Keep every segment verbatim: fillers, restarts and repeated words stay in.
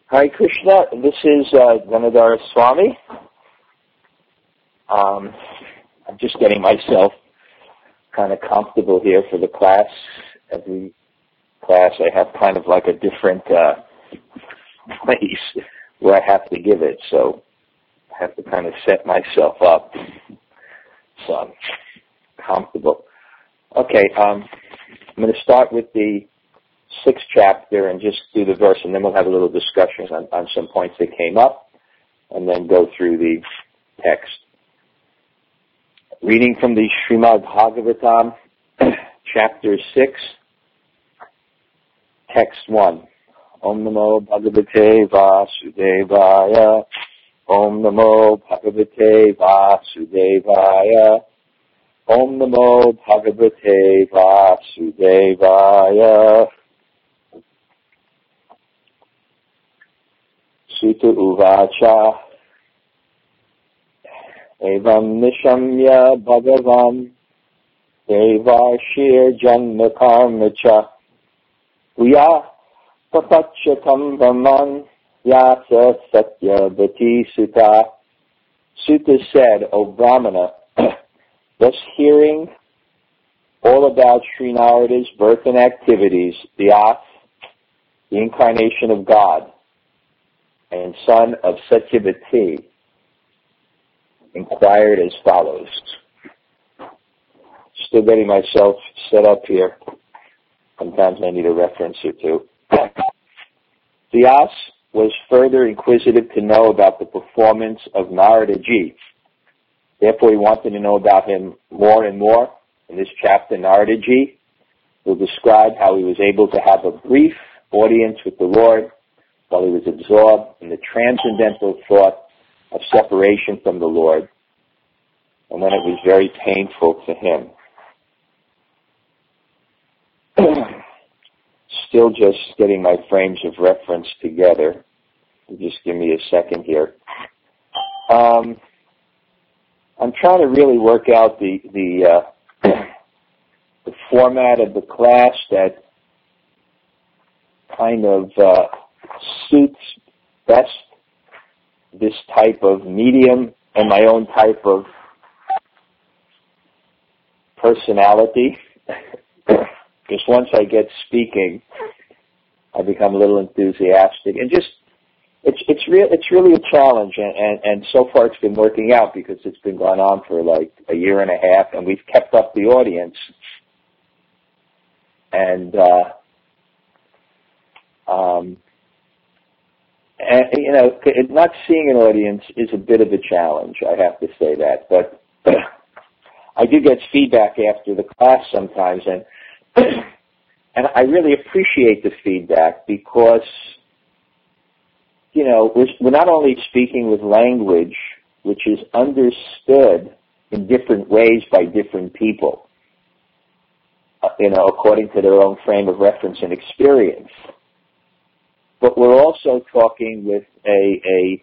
Hare Krishna, this is uh, Ganadhara Swami. Um, I'm just getting myself kind of comfortable here for the class. Every class I have kind of like a different uh, place where I have to give it, so I have to kind of set myself up so I'm comfortable. Okay, um, I'm going to start with the sixth chapter and just do the verse, and then we'll have a little discussion on, on some points that came up, and then go through the text. Reading from the Srimad Bhagavatam, chapter six, text one. Om Namo Bhagavate Vasudevaya. Om Namo Bhagavate Vasudevaya. Om Namo Bhagavate Vasudevaya. Sutta Uvacha. Evam Nishamya Bhagavan Devarshir Janma Karmacha Uya Papachatam Brahman Yasa Satyavati Sutta. Sutta said, O Brahmana, thus hearing all about Sri Narada's birth and activities, Vyasa, the incarnation of God, and son of Satyavati, inquired as follows. Still getting myself set up here. Sometimes I need a reference or two. Vyasa was further inquisitive to know about the performance of Narada Ji. Therefore, he wanted to know about him more and more. In this chapter, Narada Ji will describe how he was able to have a brief audience with the Lord while he was absorbed in the transcendental thought of separation from the Lord, and when it was very painful to him. Still just getting my frames of reference together. Just give me a second here. Um, I'm trying to really work out the the, uh, the format of the class that kind of uh, suits best this type of medium and my own type of personality. Because once I get speaking, I become a little enthusiastic, and just it's it's real it's really a challenge, and, and and so far it's been working out because it's been going on for like a year and a half, and we've kept up the audience, and uh, um. And, you know, not seeing an audience is a bit of a challenge, I have to say that. But I do get feedback after the class sometimes, and and I really appreciate the feedback because, you know, we're, we're not only speaking with language which is understood in different ways by different people, uh, you know, according to their own frame of reference and experience, but we're also talking with a,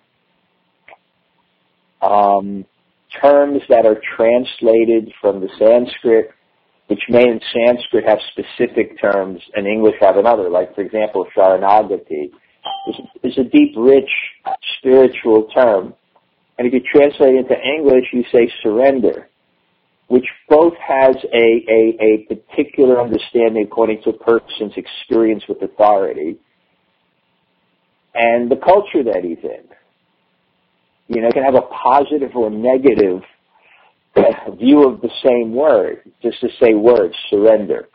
a um, terms that are translated from the Sanskrit, which may in Sanskrit have specific terms and English have another. Like, for example, Sharanagati is, is a deep, rich, spiritual term. And if you translate it into English, you say surrender, which both has a, a, a particular understanding according to a person's experience with authority and the culture that he's in. You know, you can have a positive or negative view of the same word, just to say words, surrender.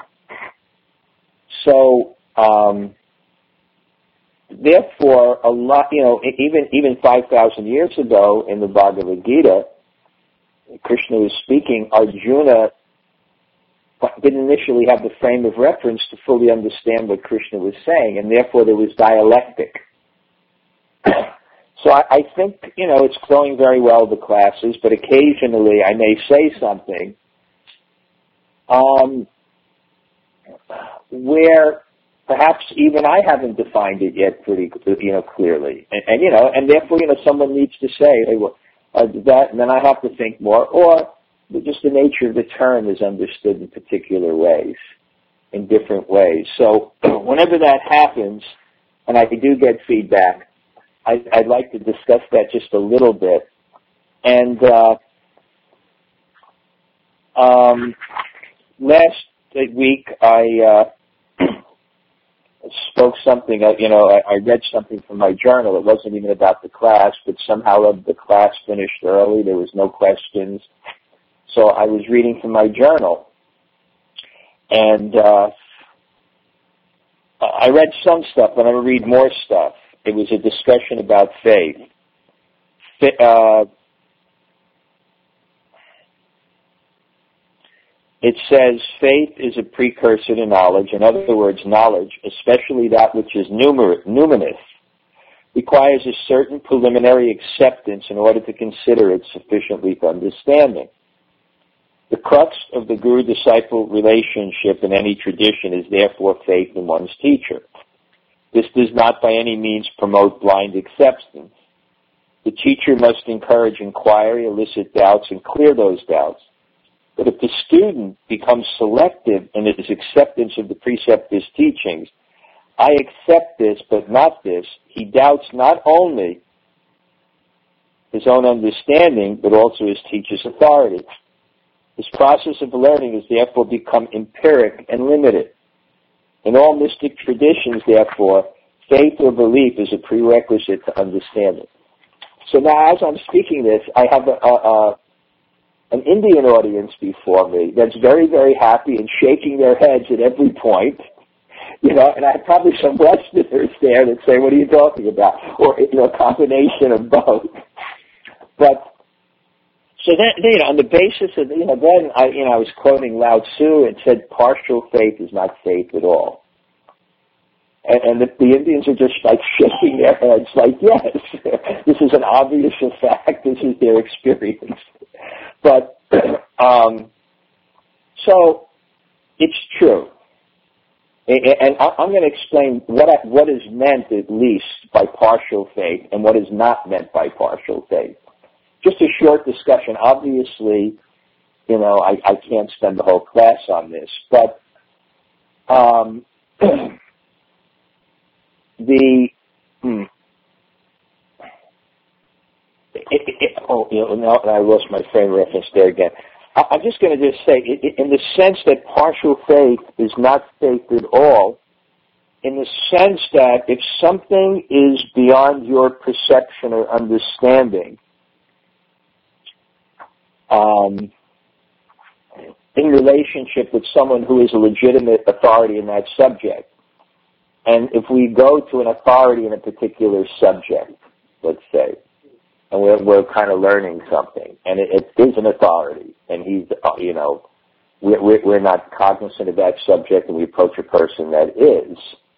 So, um, therefore, a lot, you know, even even five thousand years ago in the Bhagavad Gita, Krishna was speaking, Arjuna didn't initially have the frame of reference to fully understand what Krishna was saying, and therefore there was dialectic. So I, I think, you know, it's going very well, the classes, but occasionally I may say something um, where perhaps even I haven't defined it yet pretty, you know, clearly. And, and you know, and therefore, you know, someone needs to say, hey, well, uh, that, and then I have to think more, or just the nature of the term is understood in particular ways, in different ways. So whenever that happens, and I do get feedback, I, I'd like to discuss that just a little bit. And uh, um, last week I uh, spoke something, uh, you know, I, I read something from my journal. It wasn't even about the class, but somehow the class finished early. There was no questions. So I was reading from my journal. And uh, I read some stuff, but I'm going to read more stuff. It was a discussion about faith. Uh, it says, faith is a precursor to knowledge. In other words, knowledge, especially that which is numer- numinous, requires a certain preliminary acceptance in order to consider it sufficiently for understanding. The crux of the guru-disciple relationship in any tradition is therefore faith in one's teacher. This does not by any means promote blind acceptance. The teacher must encourage inquiry, elicit doubts, and clear those doubts. But if the student becomes selective in his acceptance of the preceptor's teachings, I accept this but not this, he doubts not only his own understanding, but also his teacher's authority. This process of learning has therefore become empiric and limited. In all mystic traditions, therefore, faith or belief is a prerequisite to understanding. So now, as I'm speaking this, I have a, a, a, an Indian audience before me that's very, very happy and shaking their heads at every point. You know, and I have probably some Westerners there that say, "What are you talking about?" Or, you know, a combination of both. But so then, you know, on the basis of, you know, then I, you know, I was quoting Lao Tzu and said, partial faith is not faith at all. And, and the, the Indians are just like shaking their heads, like, yes, this is an obvious fact. This is their experience. But um, so it's true, and, and I'm going to explain what I, what is meant at least by partial faith and what is not meant by partial faith. Just a short discussion. Obviously, you know, I, I can't spend the whole class on this, but um, the hmm, it, it, it, oh, you know, now I lost my frame of reference there again. I, I'm just going to just say, it, it, in the sense that partial faith is not faith at all, in the sense that if something is beyond your perception or understanding, Um, in relationship with someone who is a legitimate authority in that subject. And if we go to an authority in a particular subject, let's say, and we're, we're kind of learning something, and it, it is an authority, and he's, uh, you know, we're, we're not cognizant of that subject, and we approach a person that is,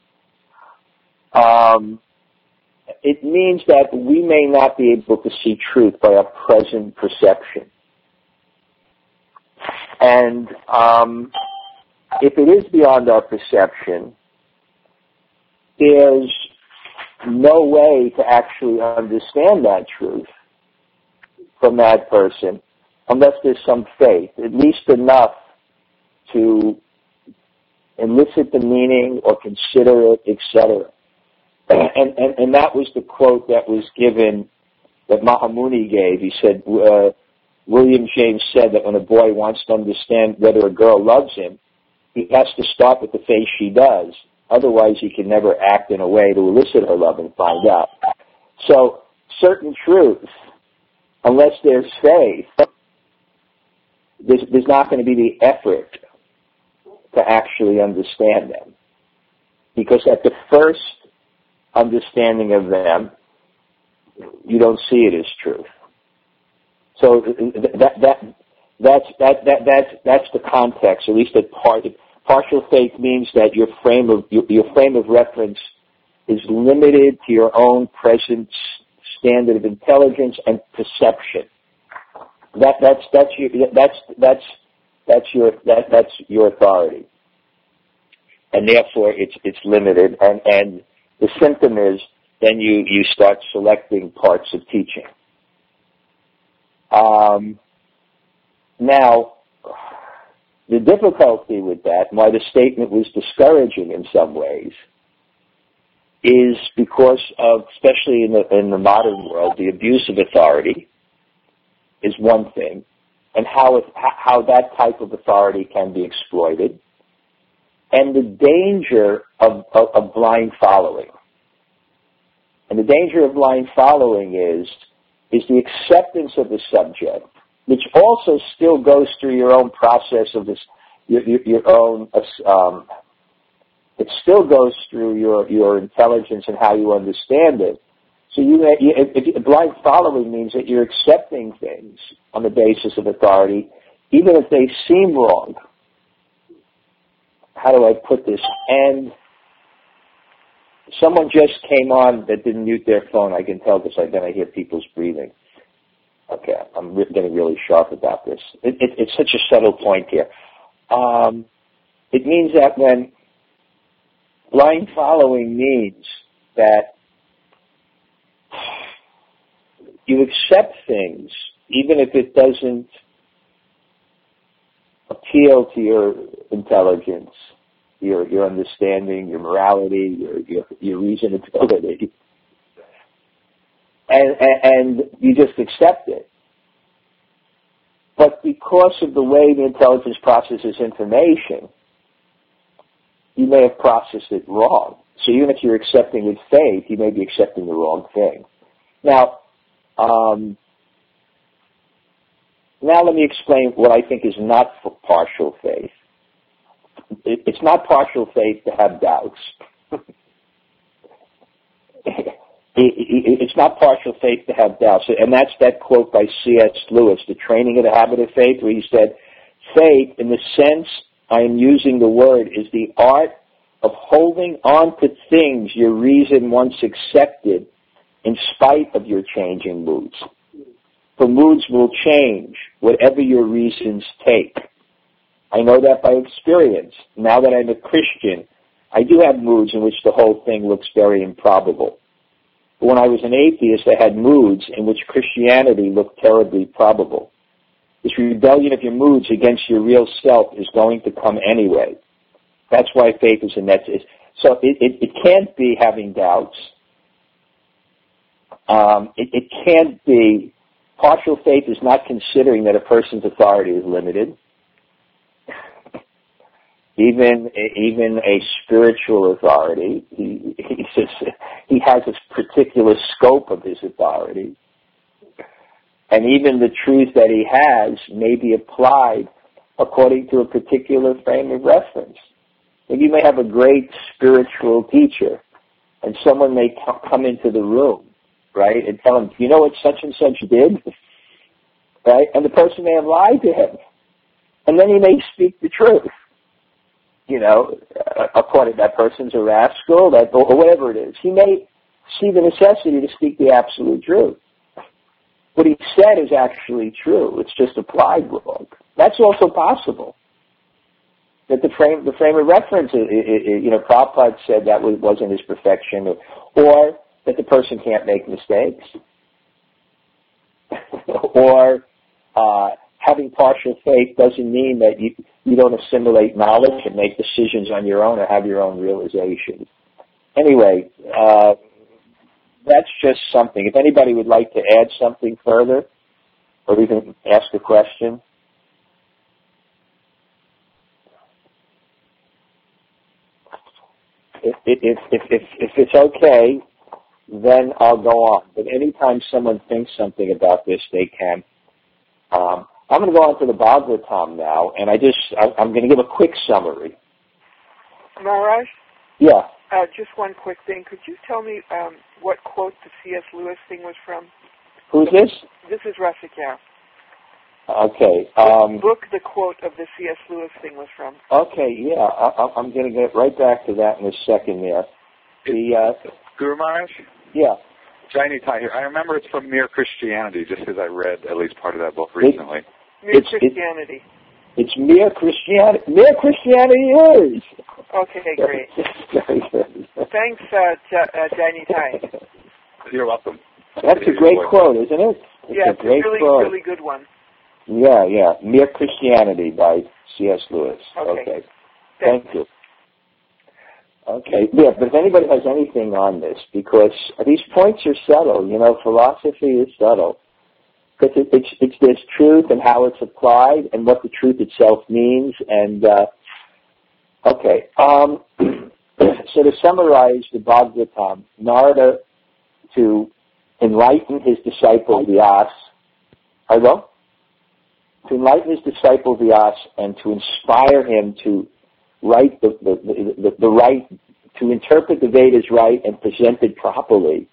um, it means that we may not be able to see truth by our present perception. And um, if it is beyond our perception, there's no way to actually understand that truth from that person unless there's some faith, at least enough to elicit the meaning or consider it, et cetera. And, and, and that was the quote that was given, that Mahamuni gave. He said, uh, William James said that when a boy wants to understand whether a girl loves him, he has to start with the face she does. Otherwise, he can never act in a way to elicit her love and find out. So, certain truths, unless there's faith, there's, there's not going to be the effort to actually understand them. Because at the first understanding of them, you don't see it as truth. So that that that's that that that's that's the context. At least that part. Partial faith means that your frame of your, your frame of reference is limited to your own present standard of intelligence and perception. That that's that's your that's that's that's your that that's your authority, and therefore it's it's limited. And and the symptom is then you you start selecting parts of teaching. Um, now, the difficulty with that, and why the statement was discouraging in some ways, is because of, especially in the, in the modern world, the abuse of authority is one thing, and how it, how that type of authority can be exploited, and the danger of, of, of blind following. And the danger of blind following is, is the acceptance of the subject, which also still goes through your own process of this, your, your, your own, um, it still goes through your, your intelligence and how you understand it. So you, you if, if, blind following means that you're accepting things on the basis of authority, even if they seem wrong. How do I put this? And someone just came on that didn't mute their phone. I can tell because I, then I hear people's breathing. Okay, I'm re- getting really sharp about this. It, it, it's such a subtle point here. Um, it means that when blind following means that you accept things, even if it doesn't appeal to your intelligence, your your understanding, your morality, your your, your reasonability, and, and and you just accept it. But because of the way the intelligence processes information, you may have processed it wrong. So even if you're accepting with faith, you may be accepting the wrong thing. Now, um, now let me explain what I think is not partial faith. It, it's not partial faith to have doubts. it, it, it's not partial faith to have doubts. And that's that quote by C S Lewis, The Training of the Habit of Faith, where he said, faith, in the sense I am using the word, is the art of holding on to things your reason once accepted in spite of your changing moods. For moods will change, whatever your reasons take. I know that by experience. Now that I'm a Christian, I do have moods in which the whole thing looks very improbable. But when I was an atheist, I had moods in which Christianity looked terribly probable. This rebellion of your moods against your real self is going to come anyway. That's why faith is a net. So it, it, it can't be having doubts. Um, it, it can't be, partial faith is not considering that a person's authority is limited. Even even a spiritual authority, he he, says, he has a particular scope of his authority. And even the truth that he has may be applied according to a particular frame of reference. And you may have a great spiritual teacher, and someone may come into the room, right, and tell him, you know what such and such did? Right? And the person may have lied to him. And then he may speak the truth. You know, according to that person's a rascal, that, or whatever it is. He may see the necessity to speak the absolute truth. What he said is actually true. It's just applied wrong. That's also possible. That the frame, the frame of reference, it, it, you know, Prabhupada said that wasn't his perfection, or, or that the person can't make mistakes, or uh, having partial faith doesn't mean that you you don't assimilate knowledge and make decisions on your own or have your own realizations. Anyway, uh, that's just something. If anybody would like to add something further, or even ask a question. If, if, if, if, if it's okay, then I'll go on. But anytime someone thinks something about this, they can. Um, I'm going to go on to the Bhagavatam now, and I just, I, I'm going to give a quick summary. Maharaj? Yeah. Uh, just one quick thing. Could you tell me um, what quote the C S Lewis thing was from? Who's this? This is Rasikar. Okay. Um, book the quote of the C S Lewis thing was from. Okay, yeah. I, I'm going to get right back to that in a second there. The, uh, Guru Maharaj? Yeah. Jaini Tai here. I remember it's from Mere Christianity, just because I read at least part of that book recently. It, Mere it's, Christianity. It, it's Mere Christianity. Mere Christianity is. Okay, great. Thanks, uh, J- uh, Jaini Tai. You're welcome. That's a great quote, isn't it? It's yeah, a great it's a really, quote. really good one. Yeah, yeah. Mere Christianity by C S Lewis. Okay. okay. Thank Thank you. Okay, yeah, but if anybody has anything on this, because these points are subtle, you know, philosophy is subtle. Because it, it's, it's there's truth and how it's applied and what the truth itself means. And, uh, okay, um, so to summarize the Bhagavatam, Narada, to enlighten his disciple Vyas, I will, to enlighten his disciple Vyas and to inspire him to write the, the, the, the, the right, to interpret the Vedas right and present it properly,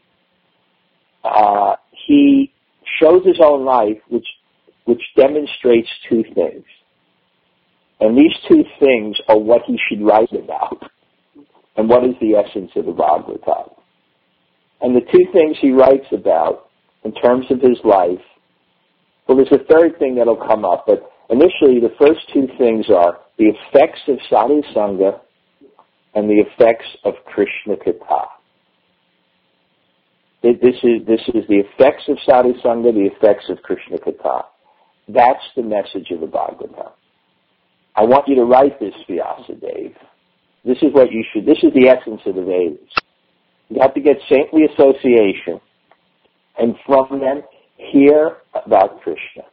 uh, he shows his own life, which which demonstrates two things. And these two things are what he should write about. And what is the essence of the Bhagavatam. And the two things he writes about in terms of his life, well, there's a third thing that'll come up, but initially the first two things are the effects of sadhu sangha and the effects of Krishna Katha. This is, this is the effects of sadhu sangha, the effects of Krishna Katha. That's the message of the Bhagavatam. I want you to write this, Vyasadeva. This is what you should, this is the essence of the Vedas. You have to get saintly association, and from them, hear about Krishna.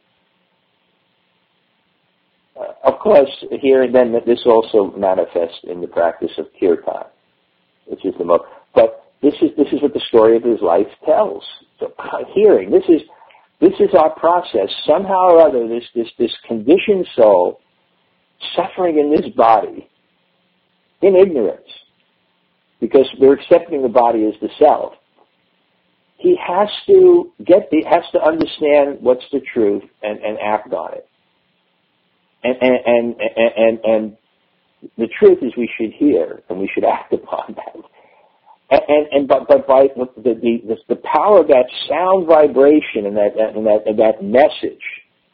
Uh, of course, here and then, this also manifests in the practice of kirtan, which is the most, but This is this is what the story of his life tells. So, hearing this is this is our process. Somehow or other, this this this conditioned soul suffering in this body in ignorance, because we're accepting the body as the self. He has to get the has to understand what's the truth and, and act on it. And and, and and and and the truth is we should hear and we should act upon that. And, and, and but but by the the, the the power of that sound vibration and that and that and that message,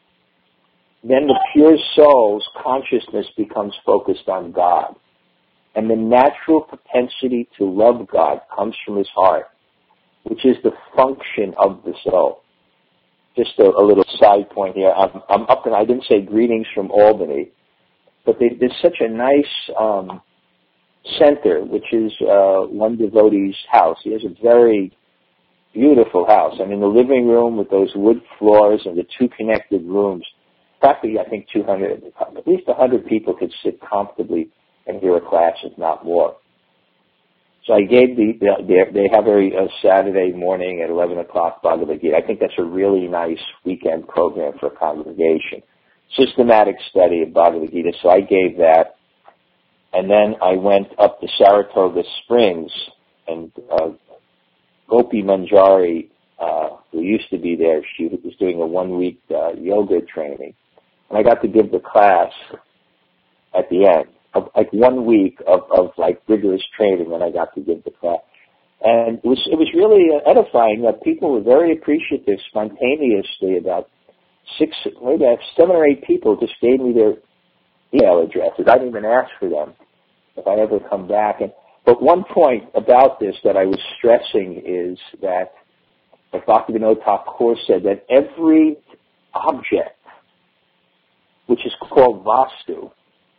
then the pure soul's consciousness becomes focused on God, and the natural propensity to love God comes from his heart, which is the function of the soul. Just a, a little side point here. I'm, I'm up and I didn't say greetings from Albany, but they, there's such a nice um, center, which is uh, one devotee's house. He has a very beautiful house. I mean, the living room with those wood floors and the two connected rooms, practically, I think, two hundred, at least one hundred people could sit comfortably and hear a class, if not more. So I gave the, the they have a, a Saturday morning at eleven o'clock Bhagavad Gita. I think that's a really nice weekend program for a congregation. Systematic study of Bhagavad Gita. So I gave that. And then I went up to Saratoga Springs, and uh, Gopi Manjari, uh, who used to be there, she was doing a one-week uh, yoga training. And I got to give the class at the end. Of, like one week of, of like rigorous training, and I got to give the class, and it was it was really edifying. That people were very appreciative, spontaneously. About six, maybe seven or eight people just gave me their email addresses. I didn't even ask for them if I ever come back. And but one point about this that I was stressing is that, like Doctor Vinod Thakur said, that every object, which is called Vastu,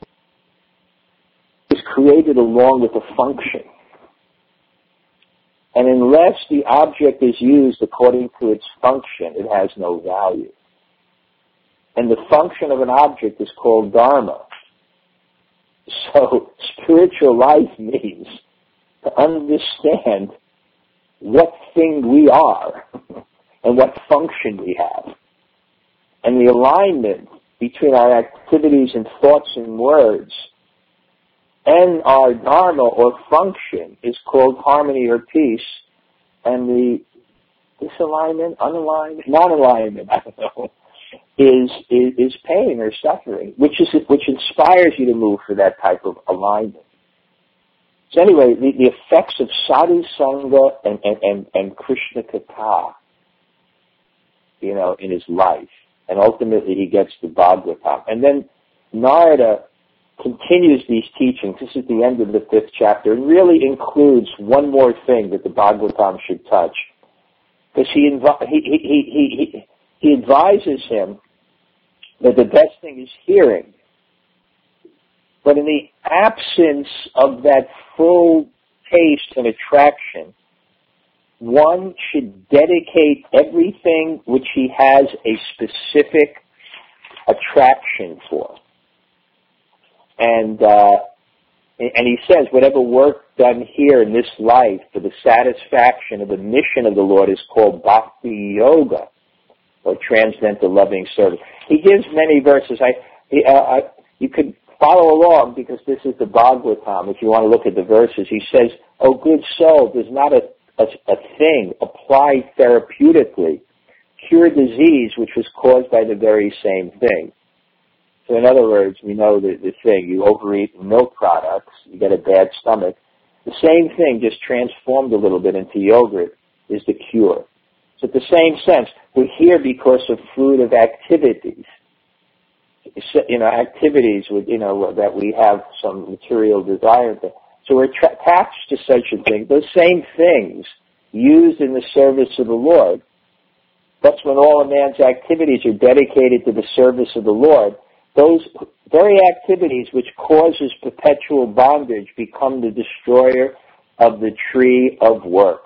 is created along with a function. And unless the object is used according to its function, it has no value. And the function of an object is called dharma. So spiritual life means to understand what thing we are and what function we have. And the alignment between our activities and thoughts and words and our dharma or function is called harmony or peace, and the disalignment, unalignment, non-alignment, I don't know, is, is is pain or suffering, which is which inspires you to move for that type of alignment. So anyway, the, the effects of sadhu sangha and, and, and, and Krishna Katha, you know, in his life, and ultimately he gets to Bhagavatam, and then Narada continues these teachings. This is the end of the fifth chapter, and really includes one more thing that the Bhagavatam should touch, because he, inv- he, he, he, he, he advises him that the best thing is hearing, But in the absence of that full taste and attraction, one should dedicate everything which he has a specific attraction for. And uh, and he says, whatever work done here in this life for the satisfaction of the mission of the Lord is called bhakti yoga, or transcendental loving service. He gives many verses. I, he, uh, I you could follow along because this is the Bhagavatam. If you want to look at the verses, he says, "O good soul, does not a, a, a thing applied therapeutically cure disease which was caused by the very same thing." So in other words, we know the, the thing, you overeat milk products, you get a bad stomach. The same thing, just transformed a little bit into yogurt, is the cure. So in the same sense, we're here because of fruit of activities. You know, activities with, you know, that we have some material desire to. So we're tra- attached to such a thing. Those same things used in the service of the Lord. That's when all a man's activities are dedicated to the service of the Lord. Those very activities which causes perpetual bondage become the destroyer of the tree of work.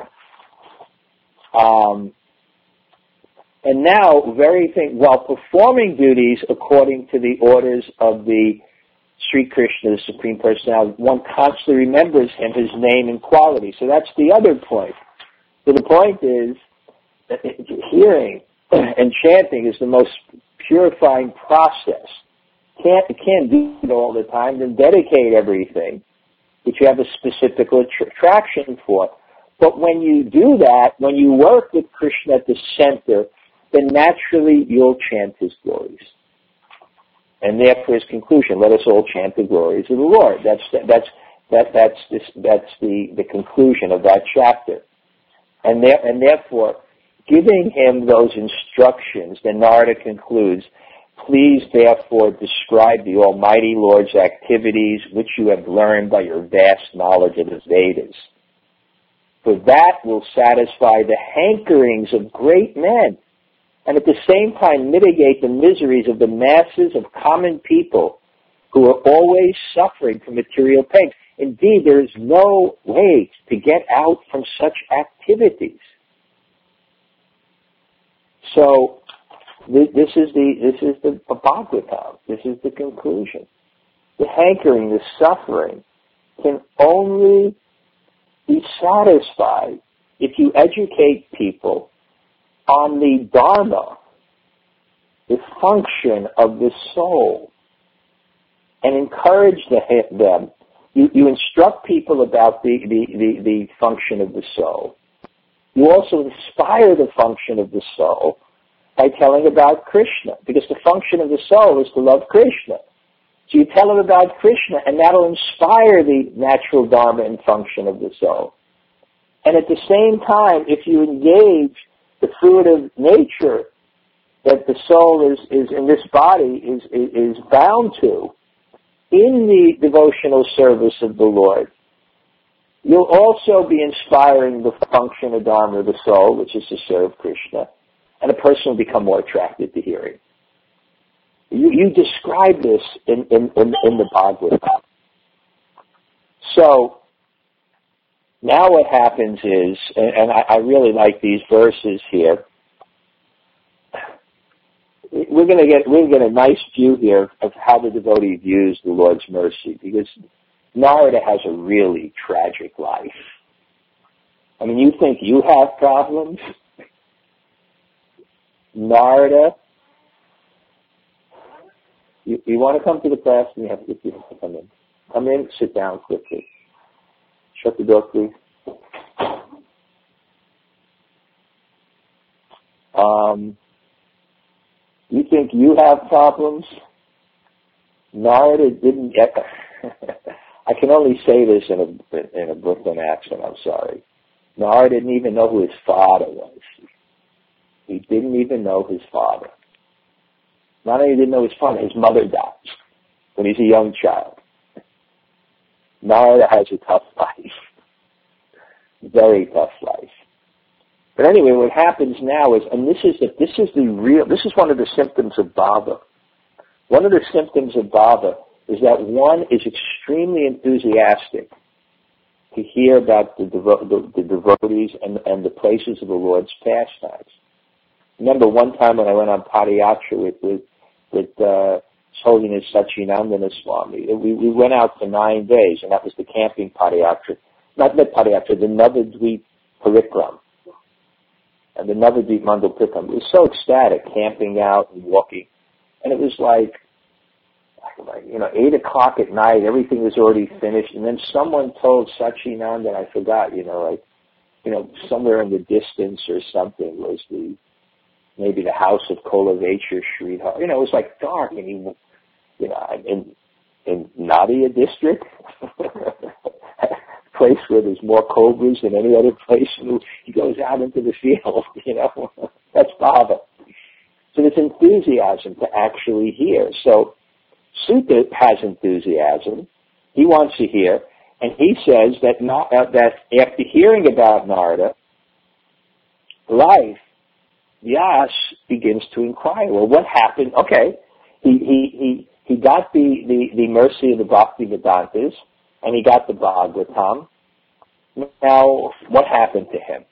Um, and now, very thing, while performing duties according to the orders of the Sri Krishna, the Supreme Personality, one constantly remembers him, his name and quality. So that's the other point. So the point is that hearing and chanting is the most purifying process. Can't, you can't do it all the time, then dedicate everything that you have a specific attraction for. But when you do that, when you work with Krishna at the center, then naturally you'll chant his glories. And therefore his conclusion, let us all chant the glories of the Lord. That's that's that that's this, that's the, the conclusion of that chapter. And there, and therefore, giving him those instructions, then Narada concludes, please therefore describe the Almighty Lord's activities which you have learned by your vast knowledge of the Vedas. For that will satisfy the hankerings of great men, and at the same time mitigate the miseries of the masses of common people who are always suffering from material pain. Indeed, there is no way to get out from such activities. So, this is the this is the Bhagavatam. This is the conclusion. The hankering, the suffering, can only be satisfied if you educate people on the Dharma, the function of the soul, and encourage them. You, you instruct people about the, the, the, the function of the soul. You also inspire the function of the soul by telling about Krishna, because the function of the soul is to love Krishna. So you tell them about Krishna, and that'll inspire the natural dharma and function of the soul. And at the same time, if you engage the fruit of nature that the soul is, is in this body is, is, is bound to in the devotional service of the Lord, you'll also be inspiring the function of dharma of the soul, which is to serve Krishna. And a person will become more attracted to hearing. You, you describe this in, in, in, in the Bhagavatam. So, now what happens is, and, and I, I really like these verses here, we're going to get we're going to get a nice view here of how the devotee views the Lord's mercy, because Narada has a really tragic life. I mean, you think you have problems? Narada, you, you want to come to the class, and you have to get people to come in. Come in, sit down quickly. Shut the door, please. Um, you think you have problems? Narada didn't get... I can only say this in a, in a Brooklyn accent, I'm sorry. Narada didn't even know who his father was. He didn't even know his father. Not only didn't know his father, his mother died when he's a young child. Narada has a tough life. Very tough life. But anyway, what happens now is, and this is the, this is the real, this is one of the symptoms of bhava. One of the symptoms of bhava is that one is extremely enthusiastic to hear about the, devo- the, the devotees and, and the places of the Lord's pastimes. Remember one time when I went on Padayatra with, with, with uh, His Holiness Sachinandana Swami, we, we went out for nine days, and that was the camping Padayatra. Not the Padayatra, the Navadvip Parikram. And the Navadvip Mandal Parikram. It was so ecstatic, camping out and walking. And it was like, like, you know, eight o'clock at night, everything was already finished, and then someone told Sachinanda, I forgot, you know, like, you know, somewhere in the distance or something was the, maybe the house of Kolavechar Sridhar. You know, it was like dark, and he, you know, in, in Nadia district, place where there's more cobras than any other place, and he goes out into the field, you know. That's Baba. So there's enthusiasm to actually hear. So Sutta has enthusiasm. He wants to hear, and he says that not, uh, that after hearing about Narada, life, Vyas begins to inquire. Well, what happened? Okay, he he he he got the, the, the mercy of the Bhakti Vedantas, and he got the Bhagavatam. Now, what happened to him?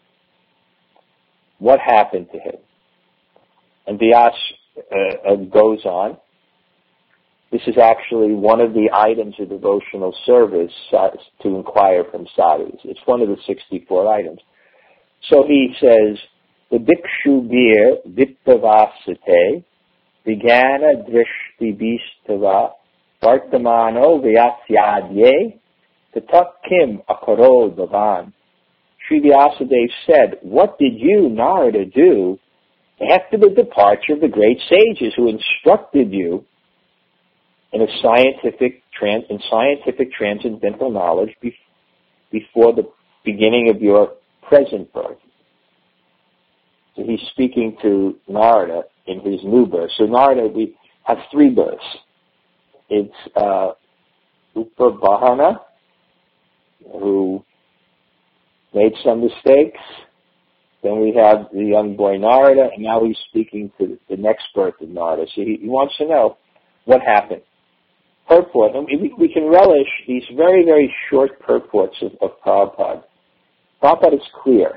What happened to him? And Vyas uh, uh, goes on. This is actually one of the items of devotional service uh, to inquire from sadhus. It's one of the sixty-four items. So he says, the Bhikshu Bir Vittavasate Vigana Drishti Bistava Vartamano Vyasyadye Tatak Kim Akaro Bhavan. Sri Vyasadeva said, what did you, Narada, do after the departure of the great sages who instructed you in a scientific trans, in scientific transcendental knowledge be, before the beginning of your present birth? So he's speaking to Narada in his new birth. So Narada, we have three births. It's uh, Upabhana, who made some mistakes. Then we have the young boy Narada, and now he's speaking to the next birth of Narada. So he, he wants to know what happened. Purport, and we, we can relish these very, very short purports of, of Prabhupada. Prabhupada is clear.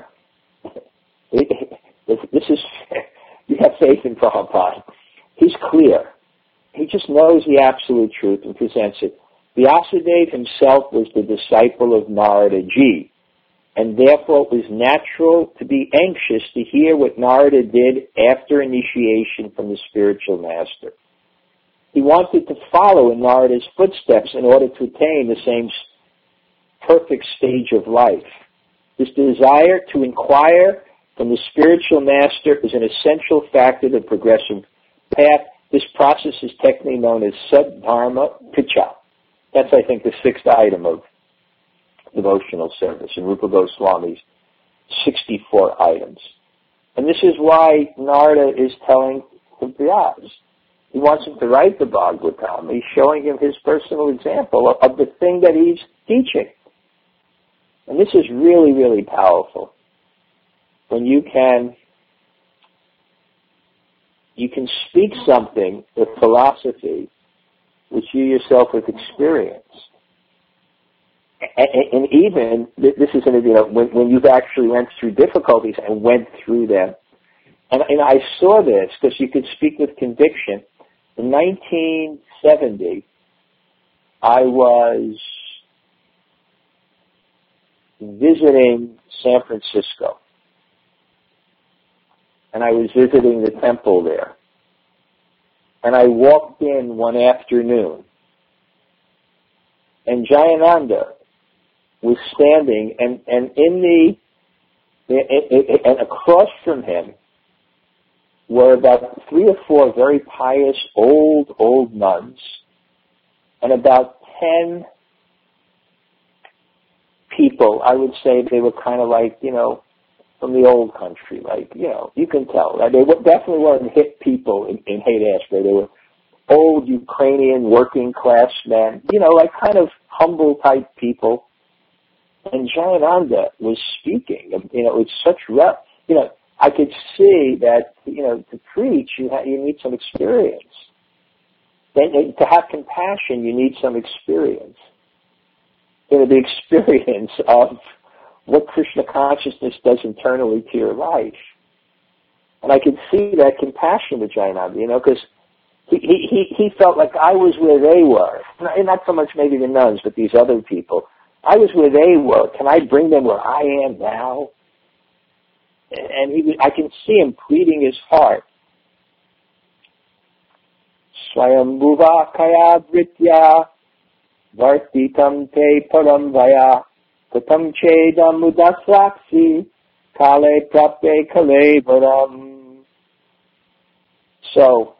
This is, you have faith in Prabhupada. He's clear. He just knows the absolute truth and presents it. Vyasadeva himself was the disciple of Narada Ji, and therefore it was natural to be anxious to hear what Narada did after initiation from the spiritual master. He wanted to follow in Narada's footsteps in order to attain the same perfect stage of life. This desire to inquire from the spiritual master is an essential factor of the progressive path. This process is technically known as Saddharma Picha. That's, I think, the sixth item of devotional service in Rupa Goswami's sixty-four items. And this is why Narada is telling Vyas. He wants him to write the Bhagavatam. He's showing him his personal example of, of the thing that he's teaching. And this is really, really powerful. When you can, you can speak something with philosophy which you yourself have experienced. And, and even, this is, you know, when, when you've actually went through difficulties and went through them. And, and I saw this because you could speak with conviction. In nineteen seventy, I was visiting San Francisco. And I was visiting the temple there. And I walked in one afternoon, and Jayananda was standing, and, and in the, and across from him were about three or four very pious old, old nuns, and about ten people. I would say they were kind of like, you know, from the old country, like, you know, you can tell. Right? They were, definitely weren't hip people in, in Haight-Ashbury. They were old Ukrainian working class men, you know, like kind of humble type people. And Jayananda was speaking, you know, with such, re- you know, I could see that, you know, to preach, you, ha- you need some experience. then to have compassion, you need some experience. You know, the experience of what Krishna consciousness does internally to your life. And I could see that compassion with Jayananda, you know, because he, he, he felt like I was where they were. And not so much maybe the nuns, but these other people. I was where they were. Can I bring them where I am now? And he, I can see him pleading his heart. Swayambhuva kaya vritya vartitam te param vaya tatam chedam mudaslaksi kale prapte kale varam. So,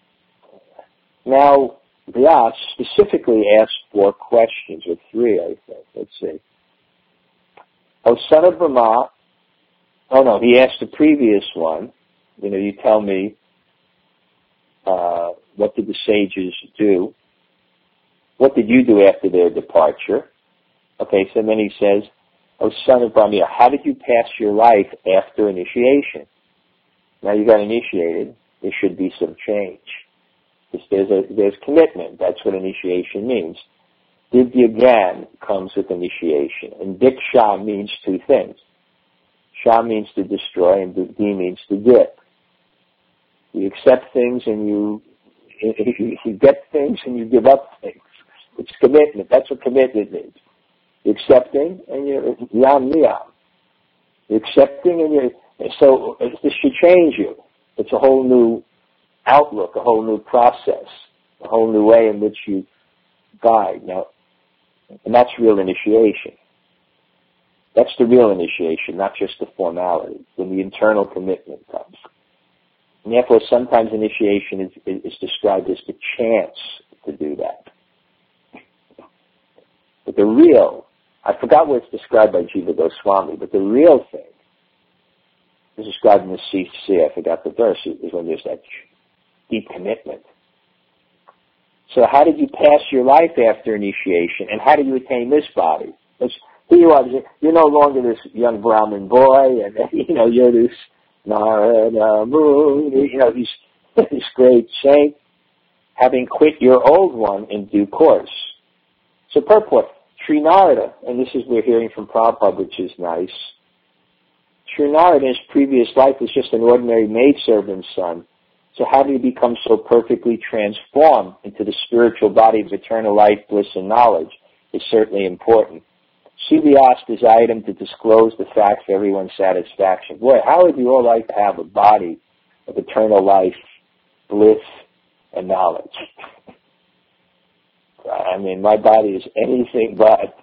now Vyas specifically asked four questions, or three, I think. Let's see. O son of Brahma, oh no, he asked the previous one. You know, you tell me, uh, what did the sages do? What did you do after their departure? Okay, so then he says, O son of Brahma, how did you pass your life after initiation? Now you got initiated, there should be some change. There's, a, there's commitment. That's what initiation means. Divya Gyan comes with initiation. And Diksha means two things. Sha means to destroy, and Di means to give. You accept things and you, you get things and you give up things. It's commitment. That's what commitment means. You're accepting and you're yam niyam. You're accepting and you're, so this should change you. It's a whole new outlook, a whole new process, a whole new way in which you guide. Now, and that's real initiation. That's the real initiation, not just the formality, when the internal commitment comes. And therefore, sometimes initiation is, is, is described as the chance to do that. But the real, I forgot what it's described by Jiva Goswami, but the real thing is described in the C C, I forgot the verse, is when there's that deep commitment. So how did you pass your life after initiation, and how did you attain this body? Because here you are, you're no longer this young Brahmin boy, and you know, you're this Narada Muni, you know, these, this great saint, having quit your old one in due course. So purport, Sri Narada, and this is we're hearing from Prabhupada, which is nice. Sri Narada in his previous life was just an ordinary maidservant's son. So how do you become so perfectly transformed into the spiritual body of eternal life, bliss, and knowledge is certainly important. C V asked desired him to disclose the facts for everyone's satisfaction. Boy, how would you all like to have a body of eternal life, bliss, and knowledge? I mean, my body is anything but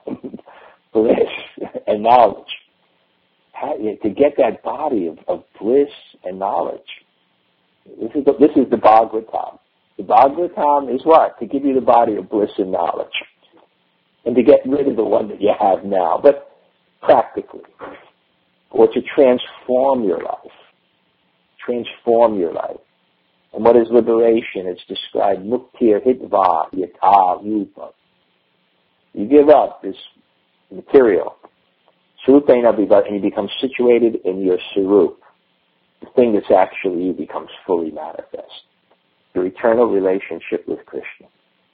bliss and knowledge. How, to get that body of, of bliss and knowledge. This is the, this is the Bhagavatam. The Bhagavatam is what? To give you the body of bliss and knowledge. And to get rid of the one that you have now. But practically. Or to transform your life. Transform your life. And what is liberation? It's described, muktir hitva yata rupa. You give up this material. Surupena vivat, and you become situated in your surup. The thing that's actually you becomes fully manifest. Your eternal relationship with Krishna.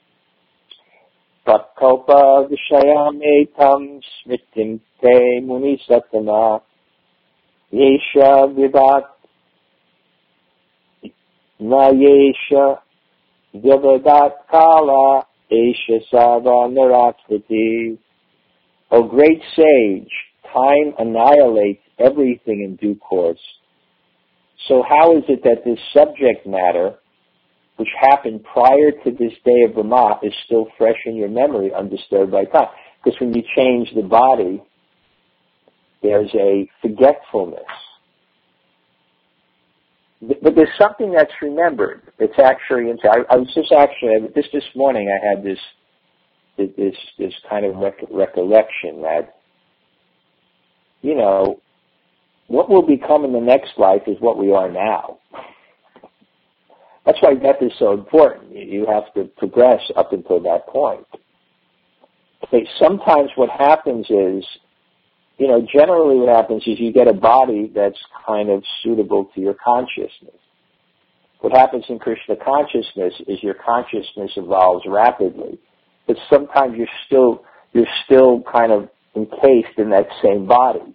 Tatkalpa vishayam etam smritim te muni satana yesha vivat na yesha vyavadat kala esha sava naratvati. O great sage, time annihilates everything in due course. So how is it that this subject matter, which happened prior to this day of Brahma, is still fresh in your memory, undisturbed by time? Because when you change the body, there's a forgetfulness. But there's something that's remembered. It's actually, I, I was just actually, this this morning I had this, this, this kind of rec- recollection that, you know, what will become in the next life is what we are now. That's why death is so important. You have to progress up until that point. Okay, sometimes what happens is, you know, generally what happens is you get a body that's kind of suitable to your consciousness. What happens in Krishna consciousness is your consciousness evolves rapidly, but sometimes you're still you're still kind of encased in that same body.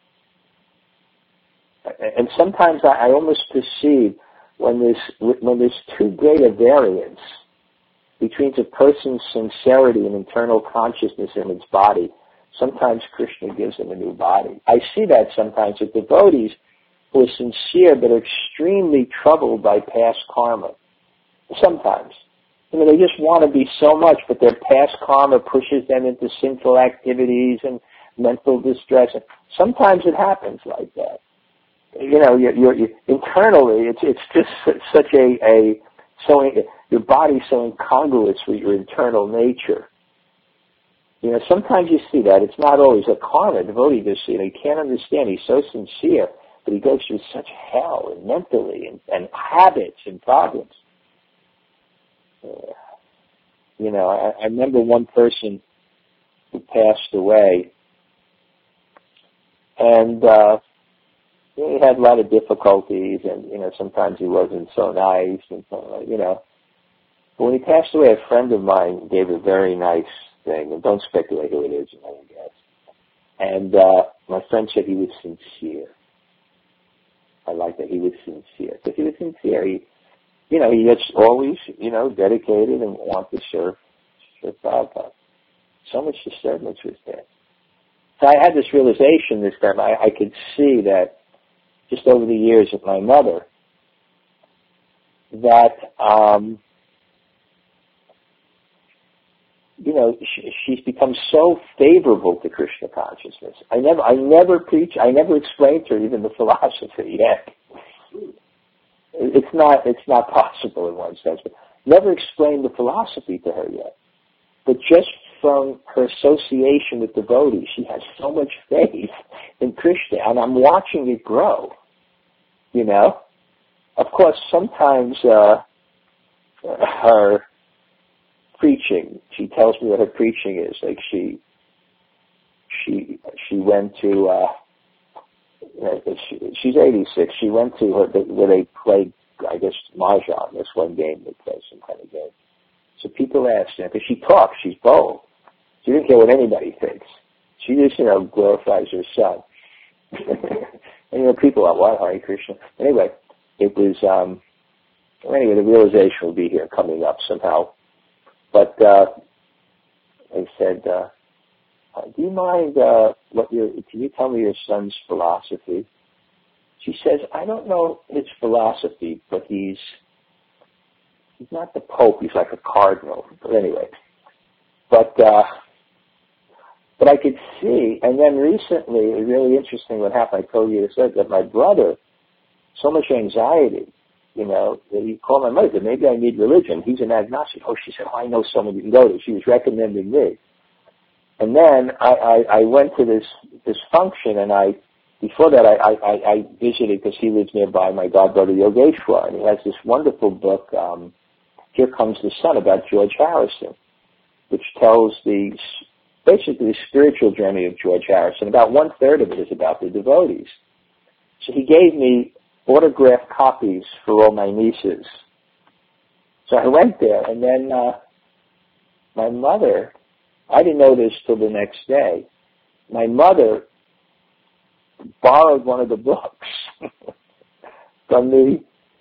And sometimes I, I almost perceive when there's when there's too great a variance between a person's sincerity and internal consciousness in its body, sometimes Krishna gives them a new body. I see that sometimes with devotees who are sincere but are extremely troubled by past karma. Sometimes. I mean, they just want to be so much, but their past karma pushes them into sinful activities and mental distress. Sometimes it happens like that. You know, you're, you're, you're, internally, it's it's just such a, a so your body's so incongruous with your internal nature. You know, sometimes you see that. It's not always a karma. Devotee just, you know, you can't understand. He's so sincere, but he goes through such hell and mentally and, and habits and problems. Uh, you know, I, I remember one person who passed away, and uh, he had a lot of difficulties, and, you know, sometimes he wasn't so nice, and so, you know. But when he passed away, a friend of mine gave a very nice thing, and don't speculate who it is, I don't guess. And uh, my friend said he was sincere. I like that he was sincere. Because he was sincere. He, you know, he was always, you know, dedicated and wanted to serve, serve Prabhupada. So much disturbance was there. So I had this realization this time. I, I could see that just over the years with my mother, that, um, you know, she, she's become so favorable to Krishna consciousness. I never, I never preach, I never explained to her even the philosophy yet. It's not, it's not possible in one sense, but never explained the philosophy to her yet. But just from her association with devotees, she has so much faith in Krishna, and I'm watching it grow. You know, of course, sometimes uh, her preaching, she tells me what her preaching is. Like she, she, she went to. Uh, she, she's eighty-six. She went to her, where they played, I guess, mahjong. That's one game they play, some kind of game. So people asked her, because she talks, she's bold. She didn't care what anybody thinks. She just, you know, glorifies her son. And, you know, people are, what, Hare Krishna? Anyway, it was, um, anyway, the realization will be here coming up somehow. But, uh, they said, uh, do you mind, uh, what your, can you tell me your son's philosophy? She says, I don't know his philosophy, but he's, he's not the Pope, he's like a cardinal. But anyway, but, uh, But I could see, and then recently, it was really interesting what happened. I told you this, that my brother, so much anxiety, you know, that he called my mother, maybe I need religion. He's an agnostic. Oh, she said, oh, I know someone you can go to. She was recommending me. And then I, I, I went to this, this function, and I, before that, I, I, I visited, because he lives nearby, my godbrother Yogeshwar, and he has this wonderful book, um, Here Comes the Sun, about George Harrison, which tells the basically the spiritual journey of George Harrison. About one third of it is about the devotees. So he gave me autographed copies for all my nieces. So I went there, and then uh, my mother, I didn't know this till the next day, my mother borrowed one of the books from the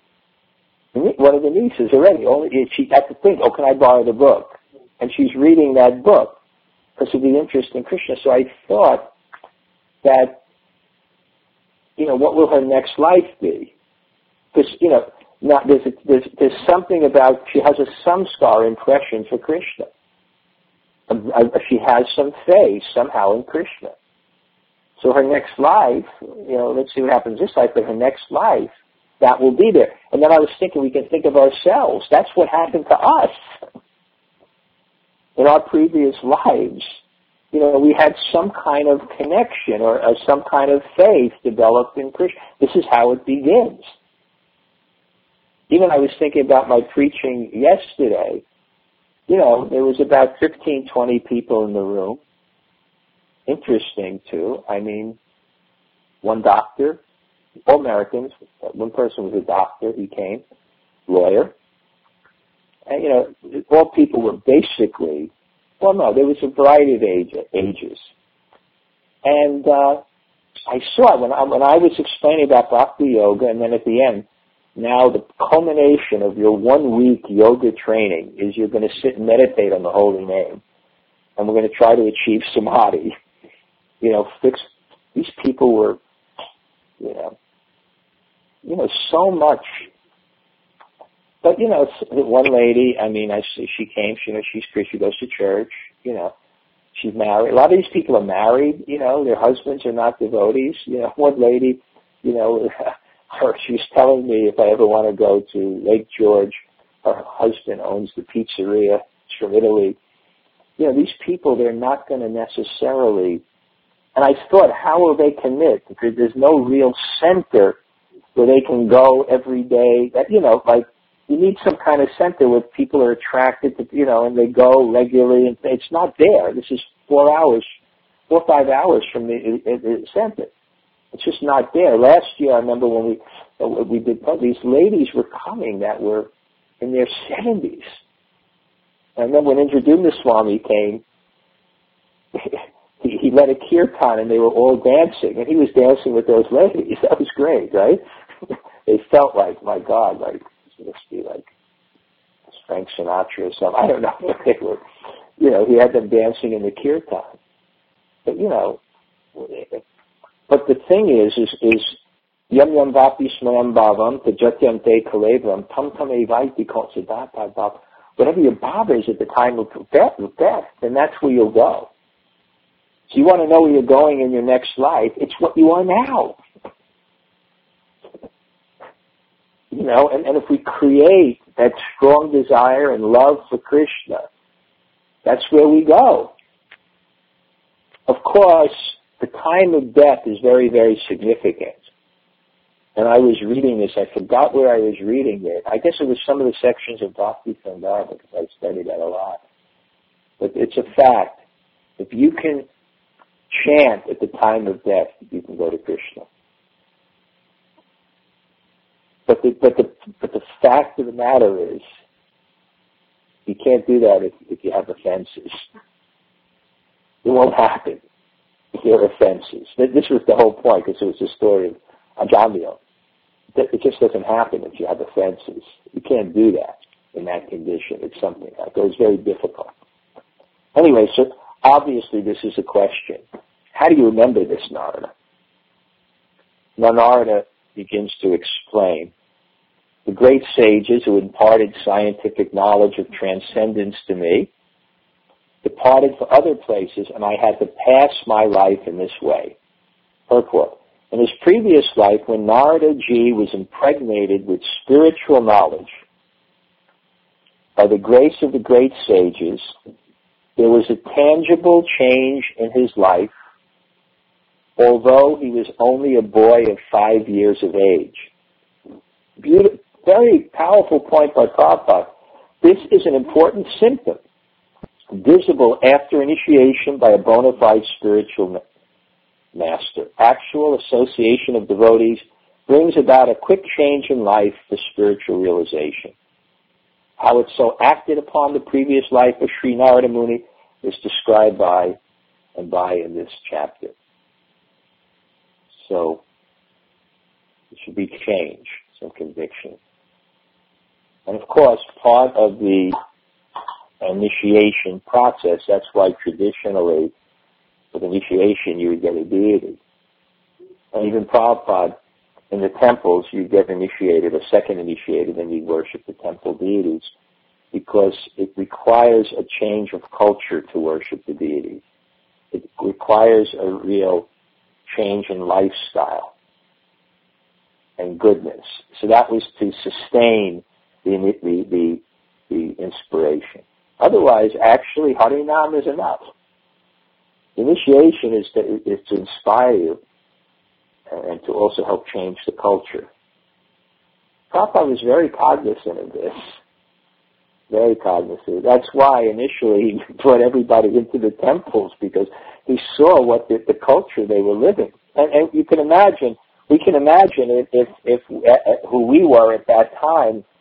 one of the nieces already. Only she had to think, oh, can I borrow the book? And she's reading that book because of the interest in Krishna. So I thought that, you know, what will her next life be? Because, you know, not, there's, a, there's, there's something about, she has a samskar impression for Krishna. Um, uh, she has some faith somehow in Krishna. So her next life, you know, let's see what happens this life, but her next life, that will be there. And then I was thinking, we can think of ourselves. That's what happened to us. In our previous lives, you know, we had some kind of connection or, or some kind of faith developed in Krishna. This is how it begins. Even I was thinking about my preaching yesterday. You know, there was about fifteen, twenty people in the room. Interesting, too. I mean, one doctor, all Americans. One person was a doctor. He came. lawyer. And, you know, all people were basically, well, no, there was a variety of age, ages. And uh, I saw it when I, when I was explaining about Bhakti Yoga, and then at the end, now the culmination of your one-week yoga training is you're going to sit and meditate on the holy name. And we're going to try to achieve samadhi. You know, fix, these people were, you know, you know, so much. But, you know, one lady, I mean, I see she came, she, you know, she's Christian, she goes to church, you know, she's married. A lot of these people are married, you know, their husbands are not devotees. You know, one lady, you know, her, she's telling me if I ever want to go to Lake George, her husband owns the pizzeria, it's from Italy. You know, these people, they're not going to necessarily, and I thought, how will they commit? Because there's no real center where they can go every day. That, you know, like, you need some kind of center where people are attracted to, you know, and they go regularly. And it's not there. This is four hours, four or five hours from the, the center. It's just not there. Last year, I remember when we we did, these ladies were coming that were in their seventies. I remember when Indradyumna Swami came, he, he led a kirtan and they were all dancing, and he was dancing with those ladies. That was great, right? They felt like, my God, like, this must be like Frank Sinatra or something. I don't know. But they were, you know, he had them dancing in the kirtan. But, you know, but the thing is, is, is yam yam vapi smayam bhavam tajatyam te kalebram tam tam evaiti konsidata bhav. Whatever your bhava is at the time of death, death, then that's where you'll go. So you want to know where you're going in your next life, it's what you are now. You know, and, and if we create that strong desire and love for Krishna, that's where we go. Of course, the time of death is very, very significant. And I was reading this, I forgot where I was reading it. I guess it was some of the sections of Bhakti Sangha, because I studied that a lot. But it's a fact. If you can chant at the time of death, you can go to Krishna. But the, but the, but the fact of the matter is, you can't do that if, if you have offenses. It won't happen if you have offenses. This was the whole point, because it was the story of Ajamil. It just doesn't happen if you have offenses. You can't do that in that condition. It's something like that. It's very difficult. Anyway, so obviously this is a question. How do you remember this, Narada? Now Narada begins to explain. The great sages who imparted scientific knowledge of transcendence to me departed for other places, and I had to pass my life in this way. Purport. In his previous life, when Narada Ji was impregnated with spiritual knowledge by the grace of the great sages, there was a tangible change in his life, although he was only a boy of five years of age. Beautiful, very powerful point by Prabhupada. This is an important symptom, visible after initiation by a bona fide spiritual master. Actual association of devotees brings about a quick change in life for spiritual realization. How it so acted upon the previous life of Sri Narada Muni is described by and by in this chapter. So, it should be change, some conviction. And of course, part of the initiation process, that's why traditionally, with initiation, you would get a deity. And even Prabhupada, in the temples, you get initiated, a second initiated, and you worship the temple deities, because it requires a change of culture to worship the deities. It requires a real change in lifestyle and goodness. So that was to sustain the the the, the inspiration. Otherwise, actually, Harinam is enough. Initiation is to, is to inspire you and to also help change the culture. Prabhupada was very cognizant of this. Very cognizant. That's why initially he brought everybody into the temples, because he saw what the, the culture they were living. And, and you can imagine, we can imagine if, if, if uh, who we were at that time,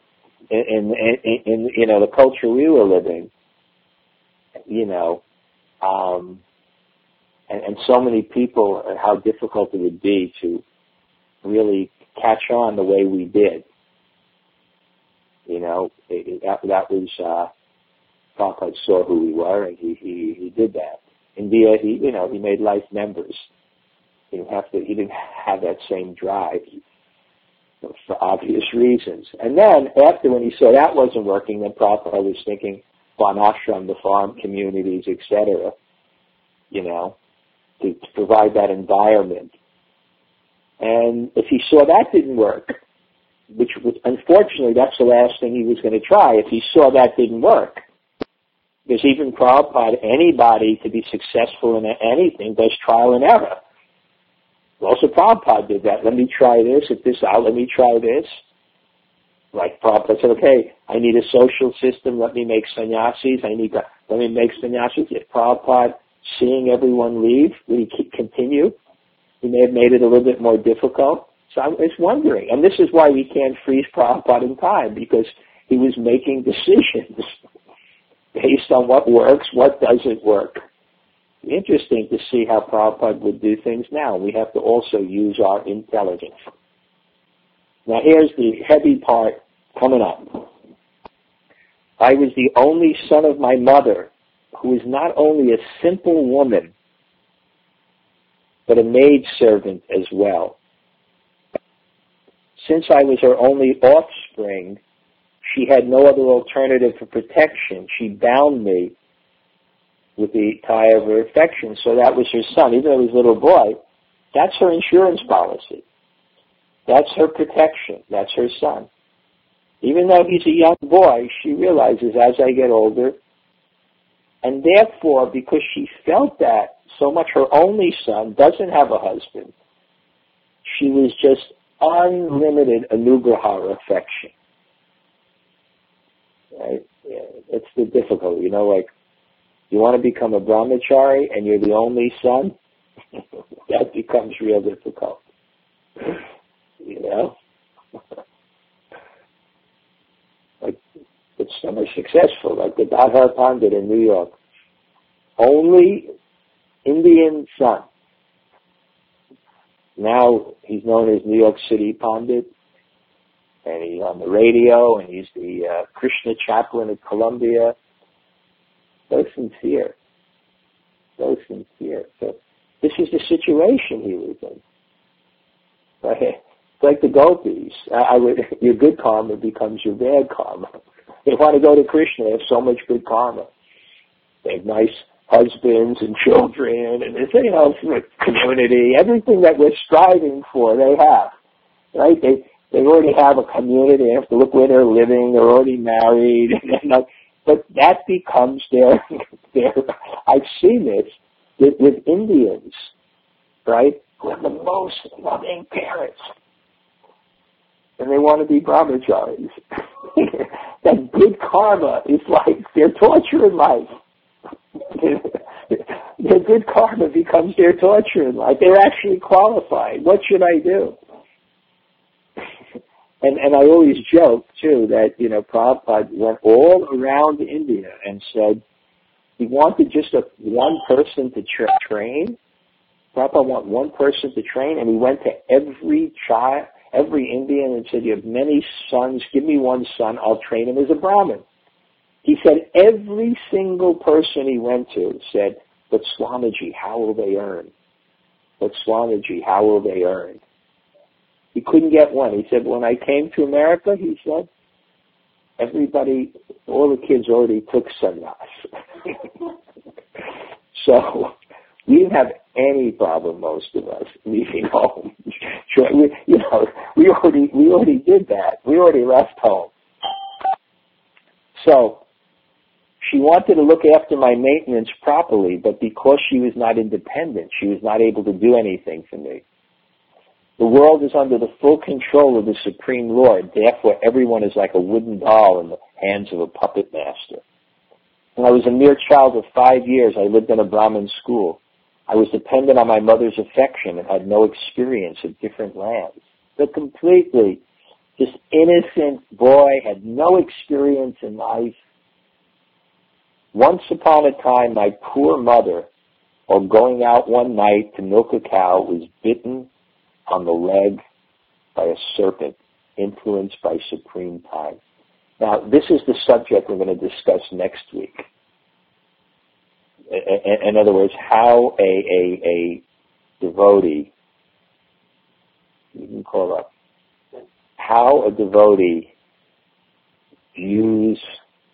in, in, in you know, the culture we were living, you know, um, and, and so many people, and how difficult it would be to really catch on the way we did. You know, it, it, that, that was, uh, Prabhupada saw who we were, and he, he, he did that. India, he, you know, he made life members. He didn't have to, he didn't have that same drive for obvious reasons. And then, after when he saw that wasn't working, then Prabhupada was thinking Varnashram, the farm communities, et cetera, you know, to, to provide that environment. And if he saw that didn't work, which was, unfortunately, that's the last thing he was going to try, if he saw that didn't work. Because even Prabhupada, anybody to be successful in anything does trial and error. Also, Prabhupada did that. Let me try this, at this out, let me try this. Like Prabhupada said, okay, I need a social system, let me make sannyasis, I need to, let me make sannyasis. If Prabhupada, seeing everyone leave, would he keep, continue? He may have made it a little bit more difficult. So I was wondering, and this is why we can't freeze Prabhupada in time, because he was making decisions based on what works, what doesn't work. Interesting to see how Prabhupada would do things now. We have to also use our intelligence. Now here's the heavy part coming up. I was the only son of my mother, who is not only a simple woman, but a maidservant as well. Since I was her only offspring, she had no other alternative for protection. She bound me with the tie of her affection. So that was her son. Even though he was a little boy, that's her insurance policy. That's her protection. That's her son. Even though he's a young boy, she realizes as I get older, and therefore, because she felt that so much, her only son doesn't have a husband, she was just unlimited anugraha affection. Right? Yeah, that's the difficulty. You know, like, you want to become a brahmachari and you're the only son? That becomes real difficult. You know? Like, but some are successful, like the Dadhar Pandit in New York. Only Indian son. Now he's known as New York City Pandit, and he's on the radio, and he's the uh, Krishna chaplain at Columbia. So sincere. So sincere. So this is the situation he was in. Right? It's like the gopis. I, I would, your good karma becomes your bad karma. They want to go to Krishna. They have so much good karma. They have nice husbands and children, and it's, you know, community. Everything that we're striving for, they have. Right? They they already have a community. They have to look where they're living. They're already married. But that becomes their, their, I've seen this with, with Indians, right, who have the most loving parents. And they want to be brahmacharis. That good karma is like their torture in life. Their good karma becomes their torture in life. They're actually qualified. What should I do? And, and I always joke, too, that, you know, Prabhupada went all around India and said he wanted just a, one person to tra- train. Prabhupada wanted one person to train, and he went to every child, every Indian and said, you have many sons, give me one son, I'll train him as a Brahmin. He said every single person he went to said, but Swamiji, how will they earn? But Swamiji, how will they earn? He couldn't get one. He said, when I came to America, he said, everybody, all the kids already took sannyas. So we didn't have any problem, most of us, leaving home. we, you know, we already we already did that. We already left home. So she wanted to look after my maintenance properly, but because she was not independent, she was not able to do anything for me. The world is under the full control of the Supreme Lord. Therefore, everyone is like a wooden doll in the hands of a puppet master. When I was a mere child of five years, I lived in a Brahmin school. I was dependent on my mother's affection and had no experience of different lands. So completely This innocent boy had no experience in life. Once upon a time, my poor mother, while going out one night to milk a cow, was bitten on the leg by a serpent, influenced by supreme time. Now, this is the subject we're going to discuss next week. In other words, how a, a, a devotee, you can call up, how a devotee views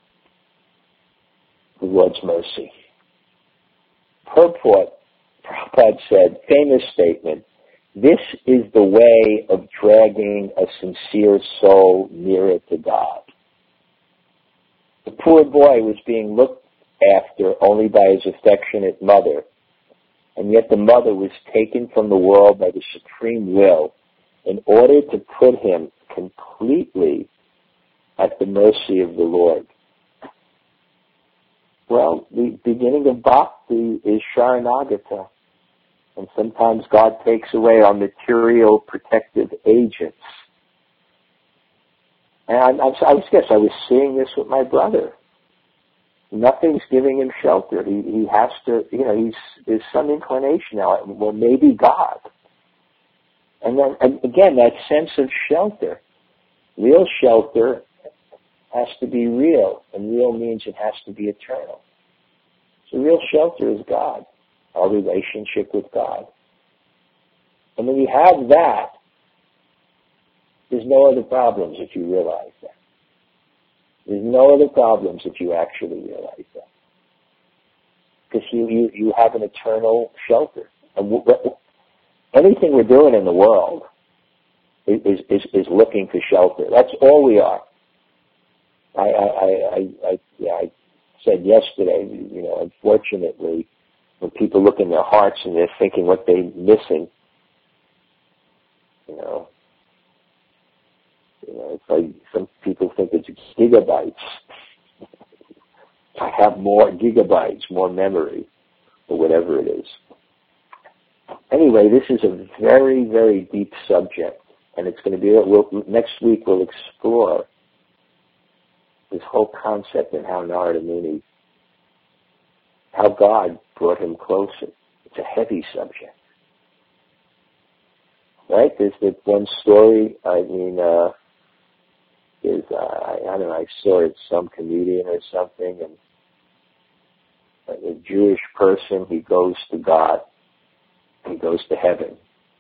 the Lord's mercy. Purport, Prabhupada said, famous statement, this is the way of dragging a sincere soul nearer to God. The poor boy was being looked after only by his affectionate mother, and yet the mother was taken from the world by the supreme will in order to put him completely at the mercy of the Lord. Well, the beginning of bhakti is Sharanagata, and sometimes God takes away our material protective agents. And I, I, I guess I was seeing this with my brother. Nothing's giving him shelter. He, he has to, you know, he's, there's some inclination now, well, maybe God. And then, and again, that sense of shelter. Real shelter has to be real, and real means it has to be eternal. So real shelter is God, our relationship with God. And when you have that, there's no other problems if you realize that. There's no other problems if you actually realize that. Because you, you, you have an eternal shelter. And w- w- anything we're doing in the world is, is, is looking for shelter. That's all we are. I, I, I, I, yeah, I said yesterday, you know, unfortunately, when people look in their hearts and they're thinking what they're missing, you know, you know, it's like some people think it's gigabytes. I have more gigabytes, more memory, or whatever it is. Anyway, this is a very, very deep subject, and it's going to be, we'll, next week we'll explore this whole concept and how Narada Muni, how God brought him closer. It's a heavy subject. Right? There's that one story, I mean, uh, is, uh, I, I don't know, I saw it, some comedian or something, and a Jewish person, he goes to God, he goes to heaven,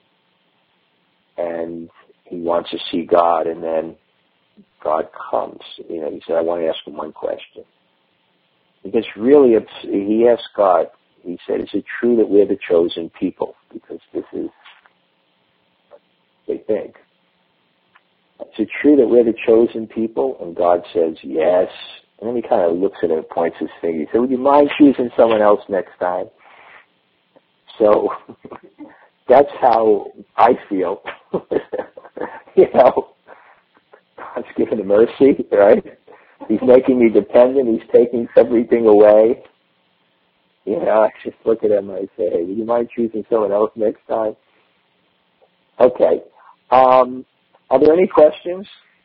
and he wants to see God, and then God comes. You know, he said, I want to ask him one question. He gets really upset. He asked God, he said, is it true that we're the chosen people? Because this is what they think. Is it true that we're the chosen people? And God says, yes. And then he kind of looks at him and points his finger. He said, would you mind choosing someone else next time? So that's how I feel. You know, God's given a mercy, right? He's making me dependent. He's taking everything away. You know, I just look at him and I say, hey, would you mind choosing someone else next time? Okay. Um, are there any questions?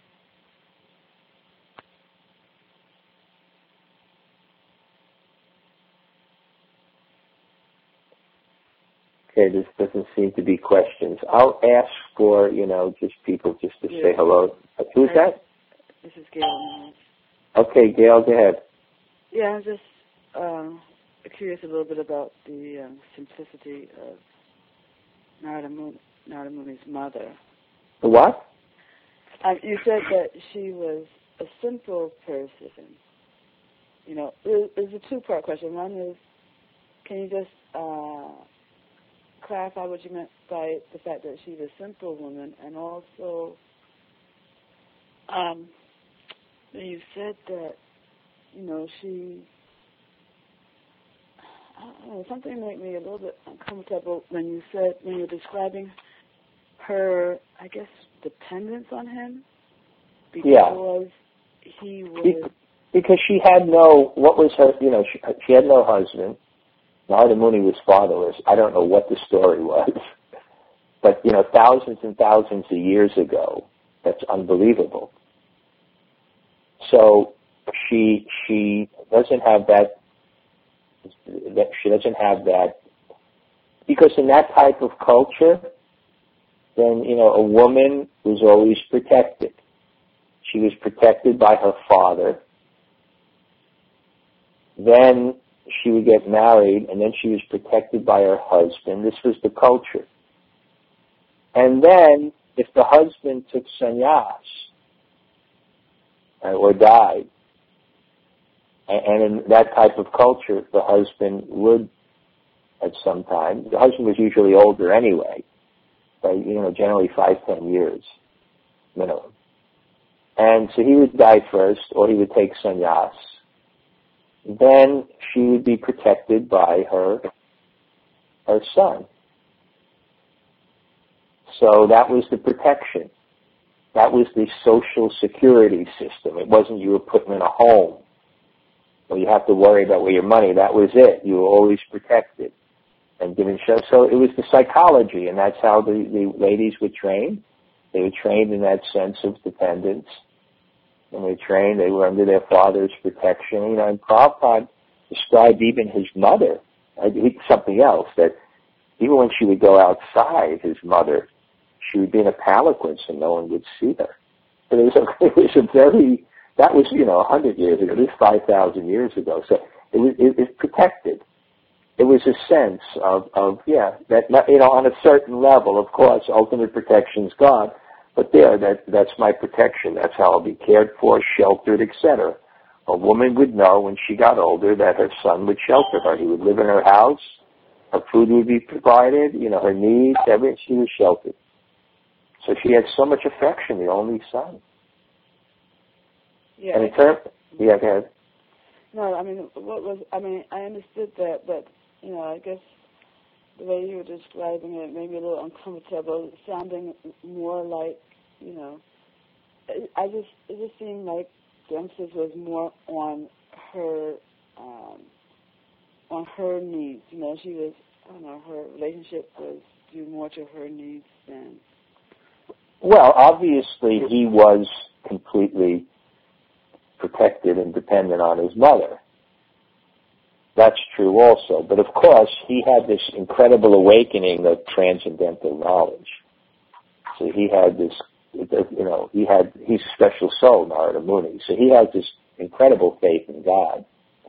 Okay, this doesn't seem to be questions. I'll ask for, you know, just people just to yeah. say hello. Who's that? This is Gail. Okay, Gail, go ahead. Yeah, I'm just uh, curious a little bit about the um, simplicity of Narada, Muni, Narada Muni's mother. The what? Um, you said that she was a simple person. You know, there's a two-part question. One is, can you just uh, clarify what you meant by the fact that she's a simple woman, and also um, you said that, you know, she, I don't know, something made me a little bit uncomfortable when you said, when you were describing her, I guess, dependence on him, because yeah. he was... Because she had no, what was her, you know, she, she had no husband. Narada Muni was fatherless. I don't know what the story was. But, you know, thousands and thousands of years ago, that that's unbelievable. So she she doesn't have that, that she doesn't have that, because in that type of culture, then, you know, a woman was always protected. She was protected by her father. Then she would get married, and then she was protected by her husband. This was the culture. And then, if the husband took sannyas, uh, or died, and, and in that type of culture, the husband would, at some time, the husband was usually older anyway, by, you know, generally five, ten years minimum. And so he would die first, or he would take sannyas. Then she would be protected by her, her son. So that was the protection. That was the social security system. It wasn't you were put in a home, or you have to worry about where your money. That was it. You were always protected and given show. So it was the psychology, and that's how the, the ladies were trained. They were trained in that sense of dependence. When they were trained, they were under their father's protection. You know, and Prabhupada described even his mother, uh, something else, that even when she would go outside, his mother, she would be in a palanquin so no one would see her. But it was a, it was a very, that was, you know, a hundred years ago. This is five thousand years ago. So it was, it was protected. It was a sense of, of, yeah, that, you know, on a certain level, of course, ultimate protection's God, but there, that, that's my protection. That's how I'll be cared for, sheltered, et cetera. A woman would know when she got older that her son would shelter her. He would live in her house. Her food would be provided, you know, her needs, everything. She was sheltered. So she had so much affection, the only son. Yeah. And in terms, yeah, go ahead. No, I mean, what was, I mean, I understood that, but, you know, I guess the way you were describing it made me a little uncomfortable, sounding more like, you know, I just, it just seemed like the emphasis was more on her, um, on her needs. You know, she was, I don't know, her relationship was due more to her needs than... Well, obviously he was completely protected and dependent on his mother. That's true also. But of course, he had this incredible awakening of transcendental knowledge. So he had this, you know, he had, he's a special soul, Narada Muni. So he has this incredible faith in God.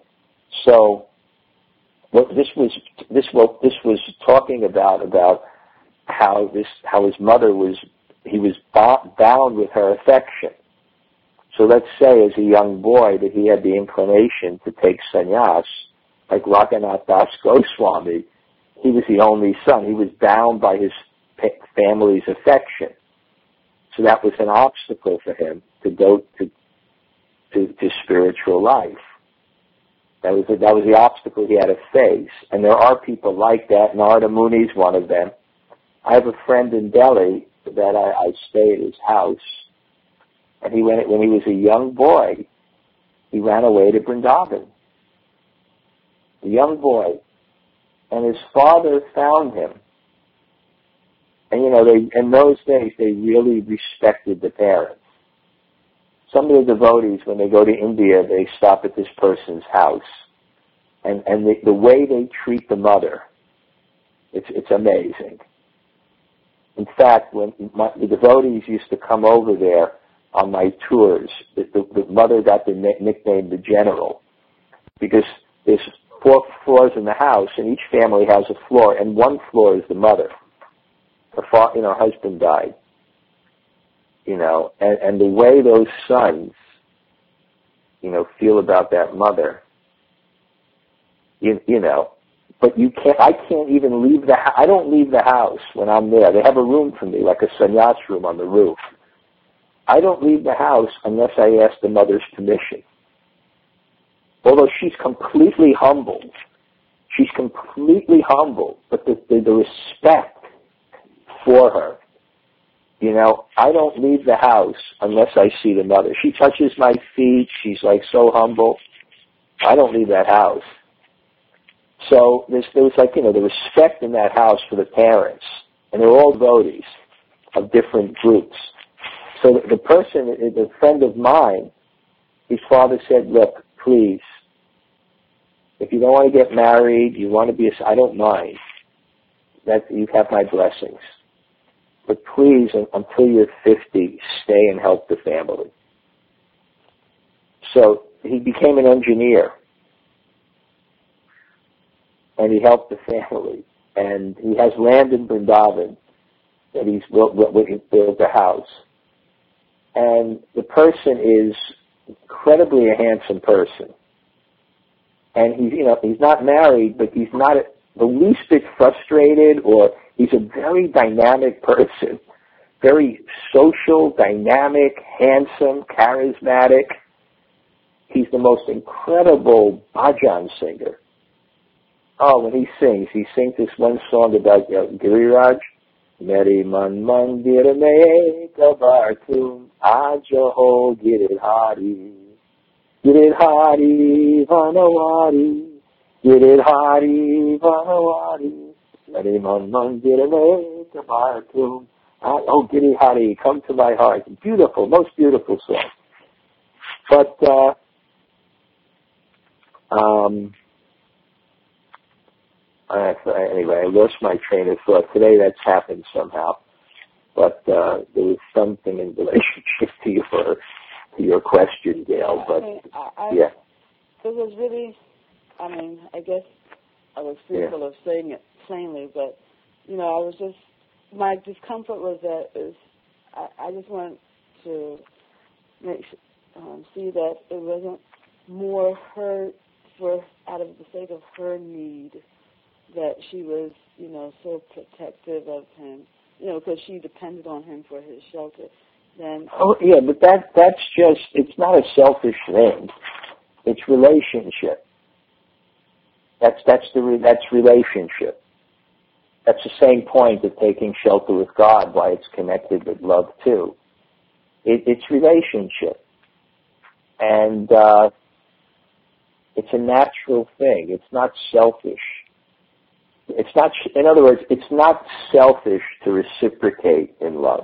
So what this was, this what this was talking about, about how this, how his mother was, he was bound with her affection. So let's say as a young boy that he had the inclination to take sannyas, like Raghunath Das Goswami, he was the only son. He was bound by his family's affection. So that was an obstacle for him to go to to, to spiritual life. That was, the, that was the obstacle he had to face. And there are people like that. Narada Muni is one of them. I have a friend in Delhi that I, I stay at his house. And he went, when he was a young boy, he ran away to Vrindavan. A young boy. And his father found him. And, you know, they, in those days, they really respected the parents. Some of the devotees, when they go to India, they stop at this person's house. And, and the, the way they treat the mother, it's, it's amazing. In fact, when my, the devotees used to come over there on my tours, the, the, the mother got the nickname the General, because there's four floors in the house, and each family has a floor, and one floor is the mother. Her fa- you know, her husband died. You know, and, and the way those sons, you know, feel about that mother, you, you know, but you can't, I can't even leave the house. I don't leave the house when I'm there. They have a room for me, like a sannyas room on the roof. I don't leave the house unless I ask the mother's permission. Although she's completely humbled. She's completely humbled, but the, the, the respect for her. You know, I don't leave the house unless I see the mother. She touches my feet. She's like so humble. I don't leave that house. So there's, there was like, you know, the respect in that house for the parents. And they're all devotees of different groups. So the person, the friend of mine, his father said, look, please, if you don't want to get married, you want to be a, I don't mind. That you have my blessings. But please, until you're fifty, stay and help the family. So he became an engineer. And he helped the family. And he has land in Vrindavan that he's built, built a house. And the person is incredibly a handsome person. And he's, you know, he's not married, but he's not the least bit frustrated, or he's a very dynamic person. Very social, dynamic, handsome, charismatic. He's the most incredible bhajan singer. Oh, when he sings, he sings this one song about uh, Giriraj. Meri man mandir mein kabar tum aaj ho giridhari. Giridhari vanawari. Giridhari vanawari. Meri man mandir mein kabar tum. Oh, Giridhari, come to my heart. Beautiful, most beautiful song. But, uh, um, Uh, anyway, I lost my train of thought. Today that's happened somehow. But uh, there was something in relationship to your, to your question, Gail. But, I mean, I, I, yeah. It was really, I mean, I guess I was fearful yeah. of saying it plainly, but, you know, I was just, my discomfort was that is, I, I just wanted to make um, see that it wasn't more her, for out of the sake of her need, that she was, you know, so protective of him, you know, because she depended on him for his shelter. Then, oh yeah, but that that's just, it's not a selfish thing. It's relationship. That's that's the that's relationship. That's the same point of taking shelter with God, why it's connected with love too. It, it's relationship, and uh, it's a natural thing. It's not selfish. It's not, in other words, it's not selfish to reciprocate in love.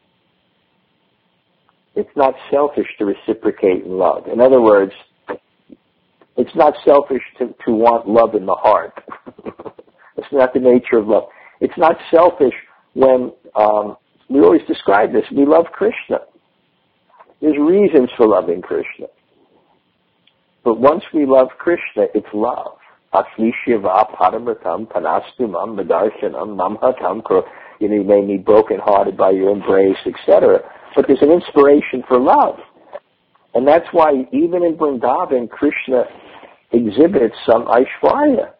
It's not selfish to reciprocate in love. In other words, it's not selfish to, to want love in the heart. It's not the nature of love. It's not selfish when, um, we always describe this, we love Krishna. There's reasons for loving Krishna. But once we love Krishna, it's love. Aslishiva paramatam panastumam madarshanam mamhatam kro. You know, you made me brokenhearted by your embrace, et cetera. But there's an inspiration for love. And that's why even in Vrindavan, Krishna exhibits some Aishwarya.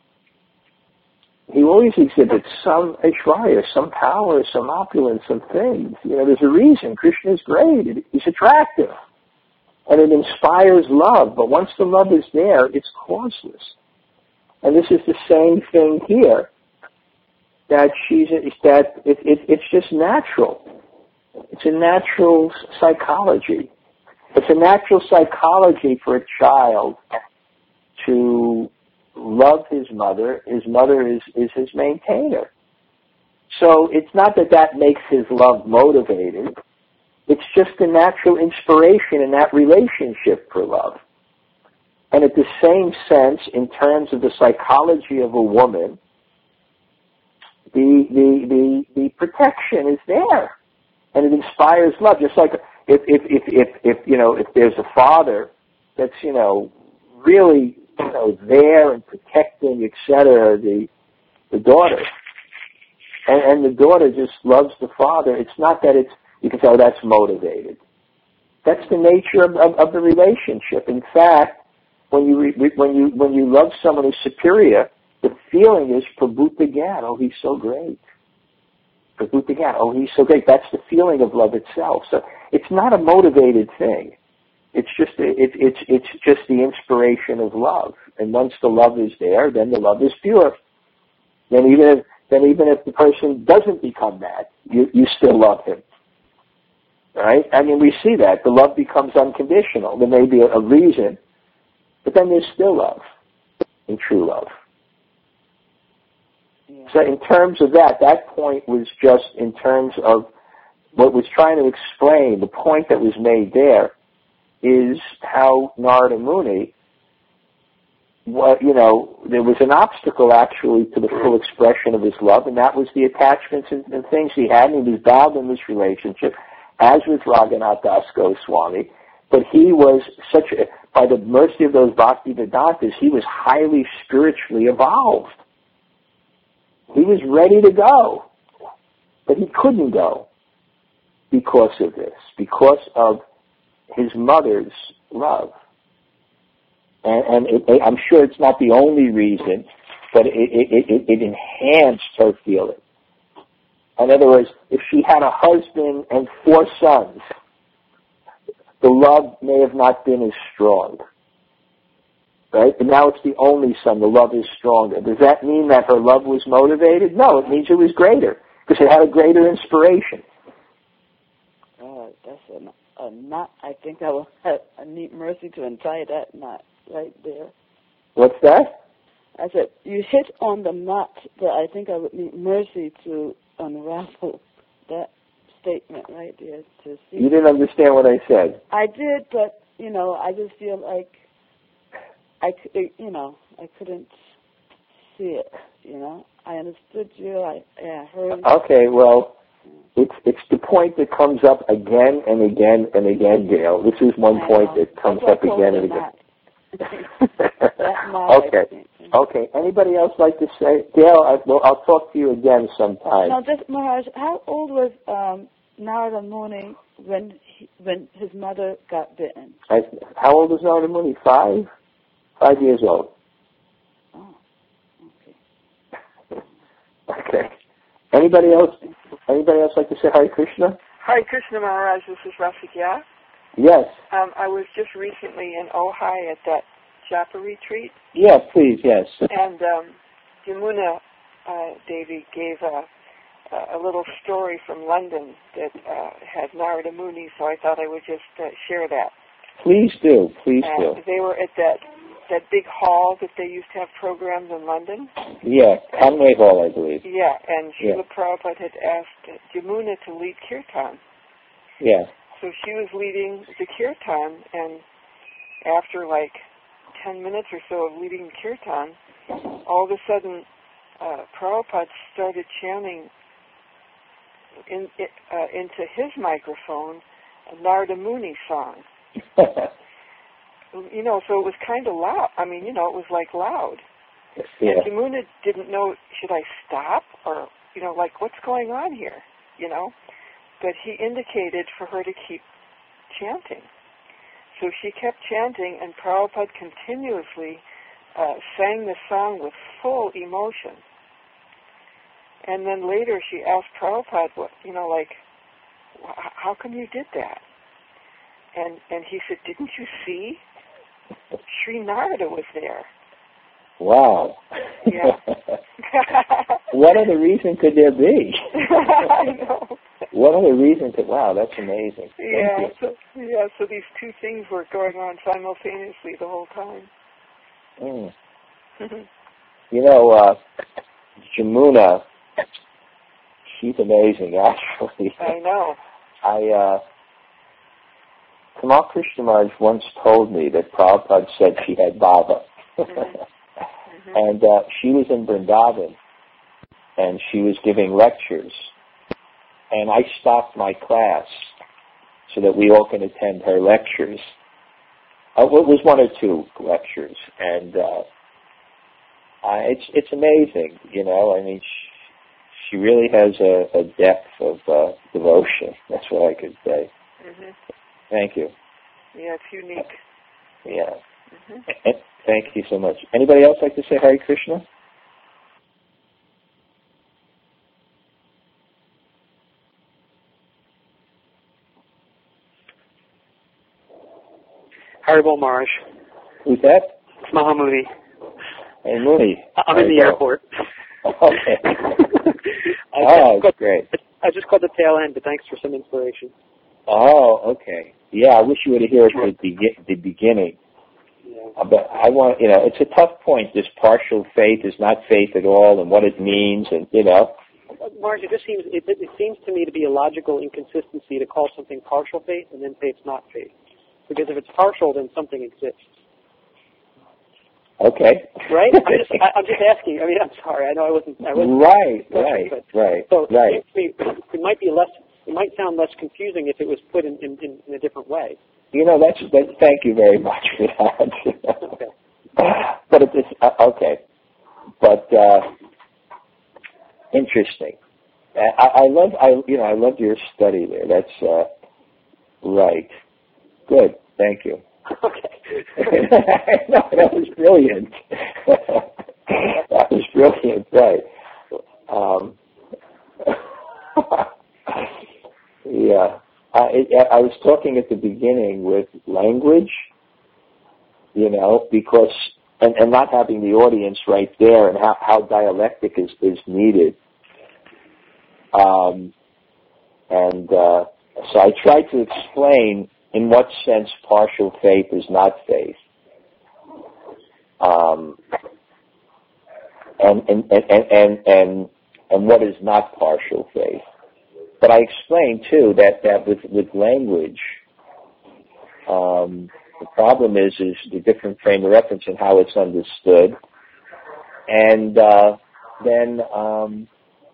He always exhibits some Aishwarya, some power, some opulence, some things. You know, there's a reason. Krishna is great. He's attractive. And it inspires love. But once the love is there, it's causeless. And this is the same thing here, that she's that it, it, it's just natural. It's a natural psychology. It's a natural psychology for a child to love his mother. His mother is, is his maintainer. So it's not that that makes his love motivated. It's just a natural inspiration in that relationship for love. And at the same sense, in terms of the psychology of a woman, the, the, the, the protection is there. And it inspires love. Just like if, if, if, if, if, you know, if there's a father that's, you know, really, you know, there and protecting, et cetera, the, the daughter. And, and the daughter just loves the father. It's not that it's, you can say, oh, that's motivated. That's the nature of, of, of the relationship. In fact, When you re, when you when you love someone who's superior, the feeling is prabhuta gyan. Oh, he's so great. Prabhuta gyan. Oh, he's so great. That's the feeling of love itself. So it's not a motivated thing. It's just a, it, it's it's just the inspiration of love. And once the love is there, then the love is pure. Then even if then even if the person doesn't become that, you you still love him. Right? I mean, we see that the love becomes unconditional. There may be a, a reason. But then there's still love, in true love. Yeah. So in terms of that, that point was just in terms of what was trying to explain, the point that was made there, is how Narada Muni, well, you know, there was an obstacle actually to the full expression of his love, and that was the attachments and, and things he had, and he was bound in this relationship, as with Raghunath Das Goswami. But he was such a, by the mercy of those Bhakti Vedantas, he was highly spiritually evolved. He was ready to go, but he couldn't go because of this, because of his mother's love. And, and it, it, I'm sure it's not the only reason, but it, it, it, it enhanced her feeling. In other words, if she had a husband and four sons, the love may have not been as strong. Right? But now it's the only son, the love is stronger. Does that mean that her love was motivated? No, it means it was greater, because it had a greater inspiration. Oh, that's a, a knot. I think I will have a neat mercy to untie that knot right there. What's that? I said, you hit on the knot that I think I would need mercy to unravel that statement right there. To see. You didn't understand what I said. I did, but, you know, I just feel like I, you know, I couldn't see it, you know. I understood you. I, I heard. Okay, well, it's it's the point that comes up again and again and again, Gail. This is one I point know. that comes That's up again and again. Okay. Okay. Anybody else like to say? Gail, I, well, I'll talk to you again sometime. No, just Maharaj. How old was um, Narada Muni when he, when his mother got bitten? I, how old is Narada Muni? Five. Five years old. Oh, okay. Okay. Anybody else? Anybody else like to say Hare Krishna? Hare Krishna, Maharaj. This is Rasikya. Yes. Um, I was just recently in Ojai at that Japa retreat. Yeah, please, yes. And um, Yamuna uh, Devi gave a, a little story from London that uh, had Narada Muni, so I thought I would just uh, share that. Please do. Please and do. They were at that that big hall that they used to have programs in London. Yeah, Conway Hall, I believe. Yeah, and Srila Yeah. Prabhupada had asked Yamuna to lead kirtan. Yeah. So she was leading the kirtan, and after like ten minutes or so of leading the kirtan, all of a sudden uh, Prabhupada started chanting in, uh, into his microphone a Narada Muni song. You know, so it was kind of loud. I mean, you know, it was like loud. Yeah. And Yamuna didn't know, should I stop? Or, you know, like, what's going on here? You know? But he indicated for her to keep chanting. So she kept chanting, and Prabhupada continuously uh, sang the song with full emotion. And then later she asked Prabhupada, what, you know, like, how come you did that? And and he said, didn't you see? Sri Narada was there. Wow. Yeah. What other reason could there be? I know. What other reason could, wow, that's amazing. Yeah, Thank you. so, yeah, so these two things were going on simultaneously the whole time. Mm. You know, uh, Jamuna, she's amazing, actually. I know. I, uh, Kamal Krishna Maharaj once told me that Prabhupada said she had Baba. Mm-hmm. Mm-hmm. And uh, she was in Vrindavan, and she was giving lectures. And I stopped my class so that we all can attend her lectures. Uh, it was one or two lectures, and uh, I, it's it's amazing, you know. I mean, she, she really has a, a depth of uh, devotion. That's what I could say. Mm-hmm. Thank you. Yeah, it's unique. Yeah. Mm-hmm. Thank you so much. Anybody else like to say Hare Krishna? Haribol Maharaj. Who's that? It's Mahamuni. Hey, Mooney. I'm in the airport. Okay. I Oh, just great. I just caught the tail end, but thanks for some inspiration. Oh, okay. Yeah, I wish you would have heard it at the, be- the beginning. Yeah. But I want, you know, it's a tough point. This partial faith is not faith at all, and what it means, and you know, Marge, it just seems it, it seems to me to be a logical inconsistency to call something partial faith and then say it's not faith. Because if it's partial, then something exists. Okay. Right? I'm just, I, I'm just asking. I mean, I'm sorry. I know I wasn't. I wasn't right. Right. But, right. So right. It, seems to me, it might be less. It might sound less confusing if it was put in, in, in, in a different way. You know, that's. That, thank you very much for that. Okay. But it is uh, okay. But uh, interesting. I, I love. I you know I love your study there. That's uh, right. Good. Thank you. Okay. No, that was brilliant. That was brilliant, right. Um, yeah. I, it, I was talking at the beginning with language, you know, because, and, and not having the audience right there and how, how dialectic is, is needed. Um, and uh, so I tried to explain in what sense partial faith is not faith, um, and, and, and, and, and, and what is not partial faith. But I explained, too, that, that with, with language, um, the problem is, is the different frame of reference and how it's understood. And uh, then um,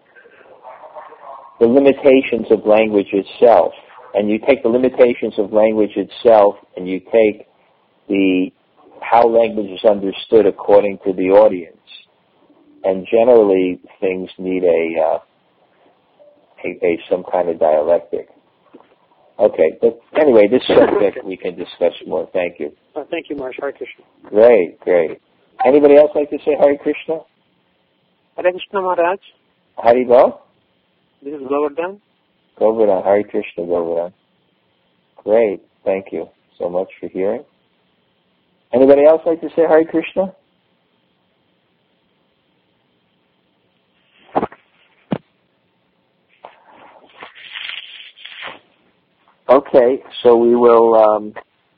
the limitations of language itself. And you take the limitations of language itself and you take the how language is understood according to the audience. And generally, things need a, uh, a, a some kind of dialectic. Okay, but anyway, this subject we can discuss more. Thank you. Uh, thank you, Marsh. Hare Krishna. Great, great. Anybody else like to say Hare Krishna? Hare Krishna, Maharaj. Haribol? This is Govardhan. Govardhan. Hare Krishna, Govardhan. Great. Thank you so much for hearing. Anybody else like to say Hare Krishna? Okay, so we will um,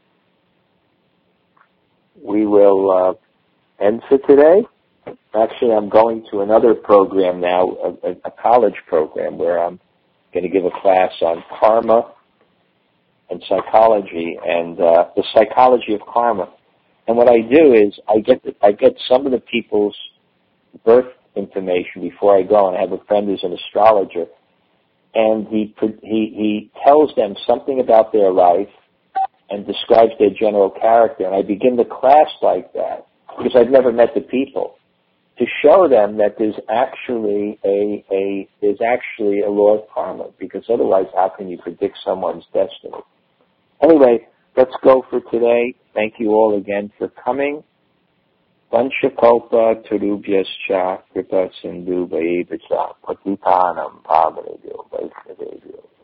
we will uh, end for today. Actually, I'm going to another program now, a, a college program, where I'm going to give a class on karma and psychology and uh, the psychology of karma. And what I do is I get the, I get some of the people's birth information before I go, and I have a friend who's an astrologer. And he, he he tells them something about their life and describes their general character. And I begin the class like that because I've never met the people, to show them that there's actually a a there's actually a law of karma. Because otherwise, how can you predict someone's destiny? Anyway, let's go for today. Thank you all again for coming. Vanchakalpa Tarubhyascha Kripa Sindhu Bhayevacha Patitanam Pavanebhyo Vaishnavebhyo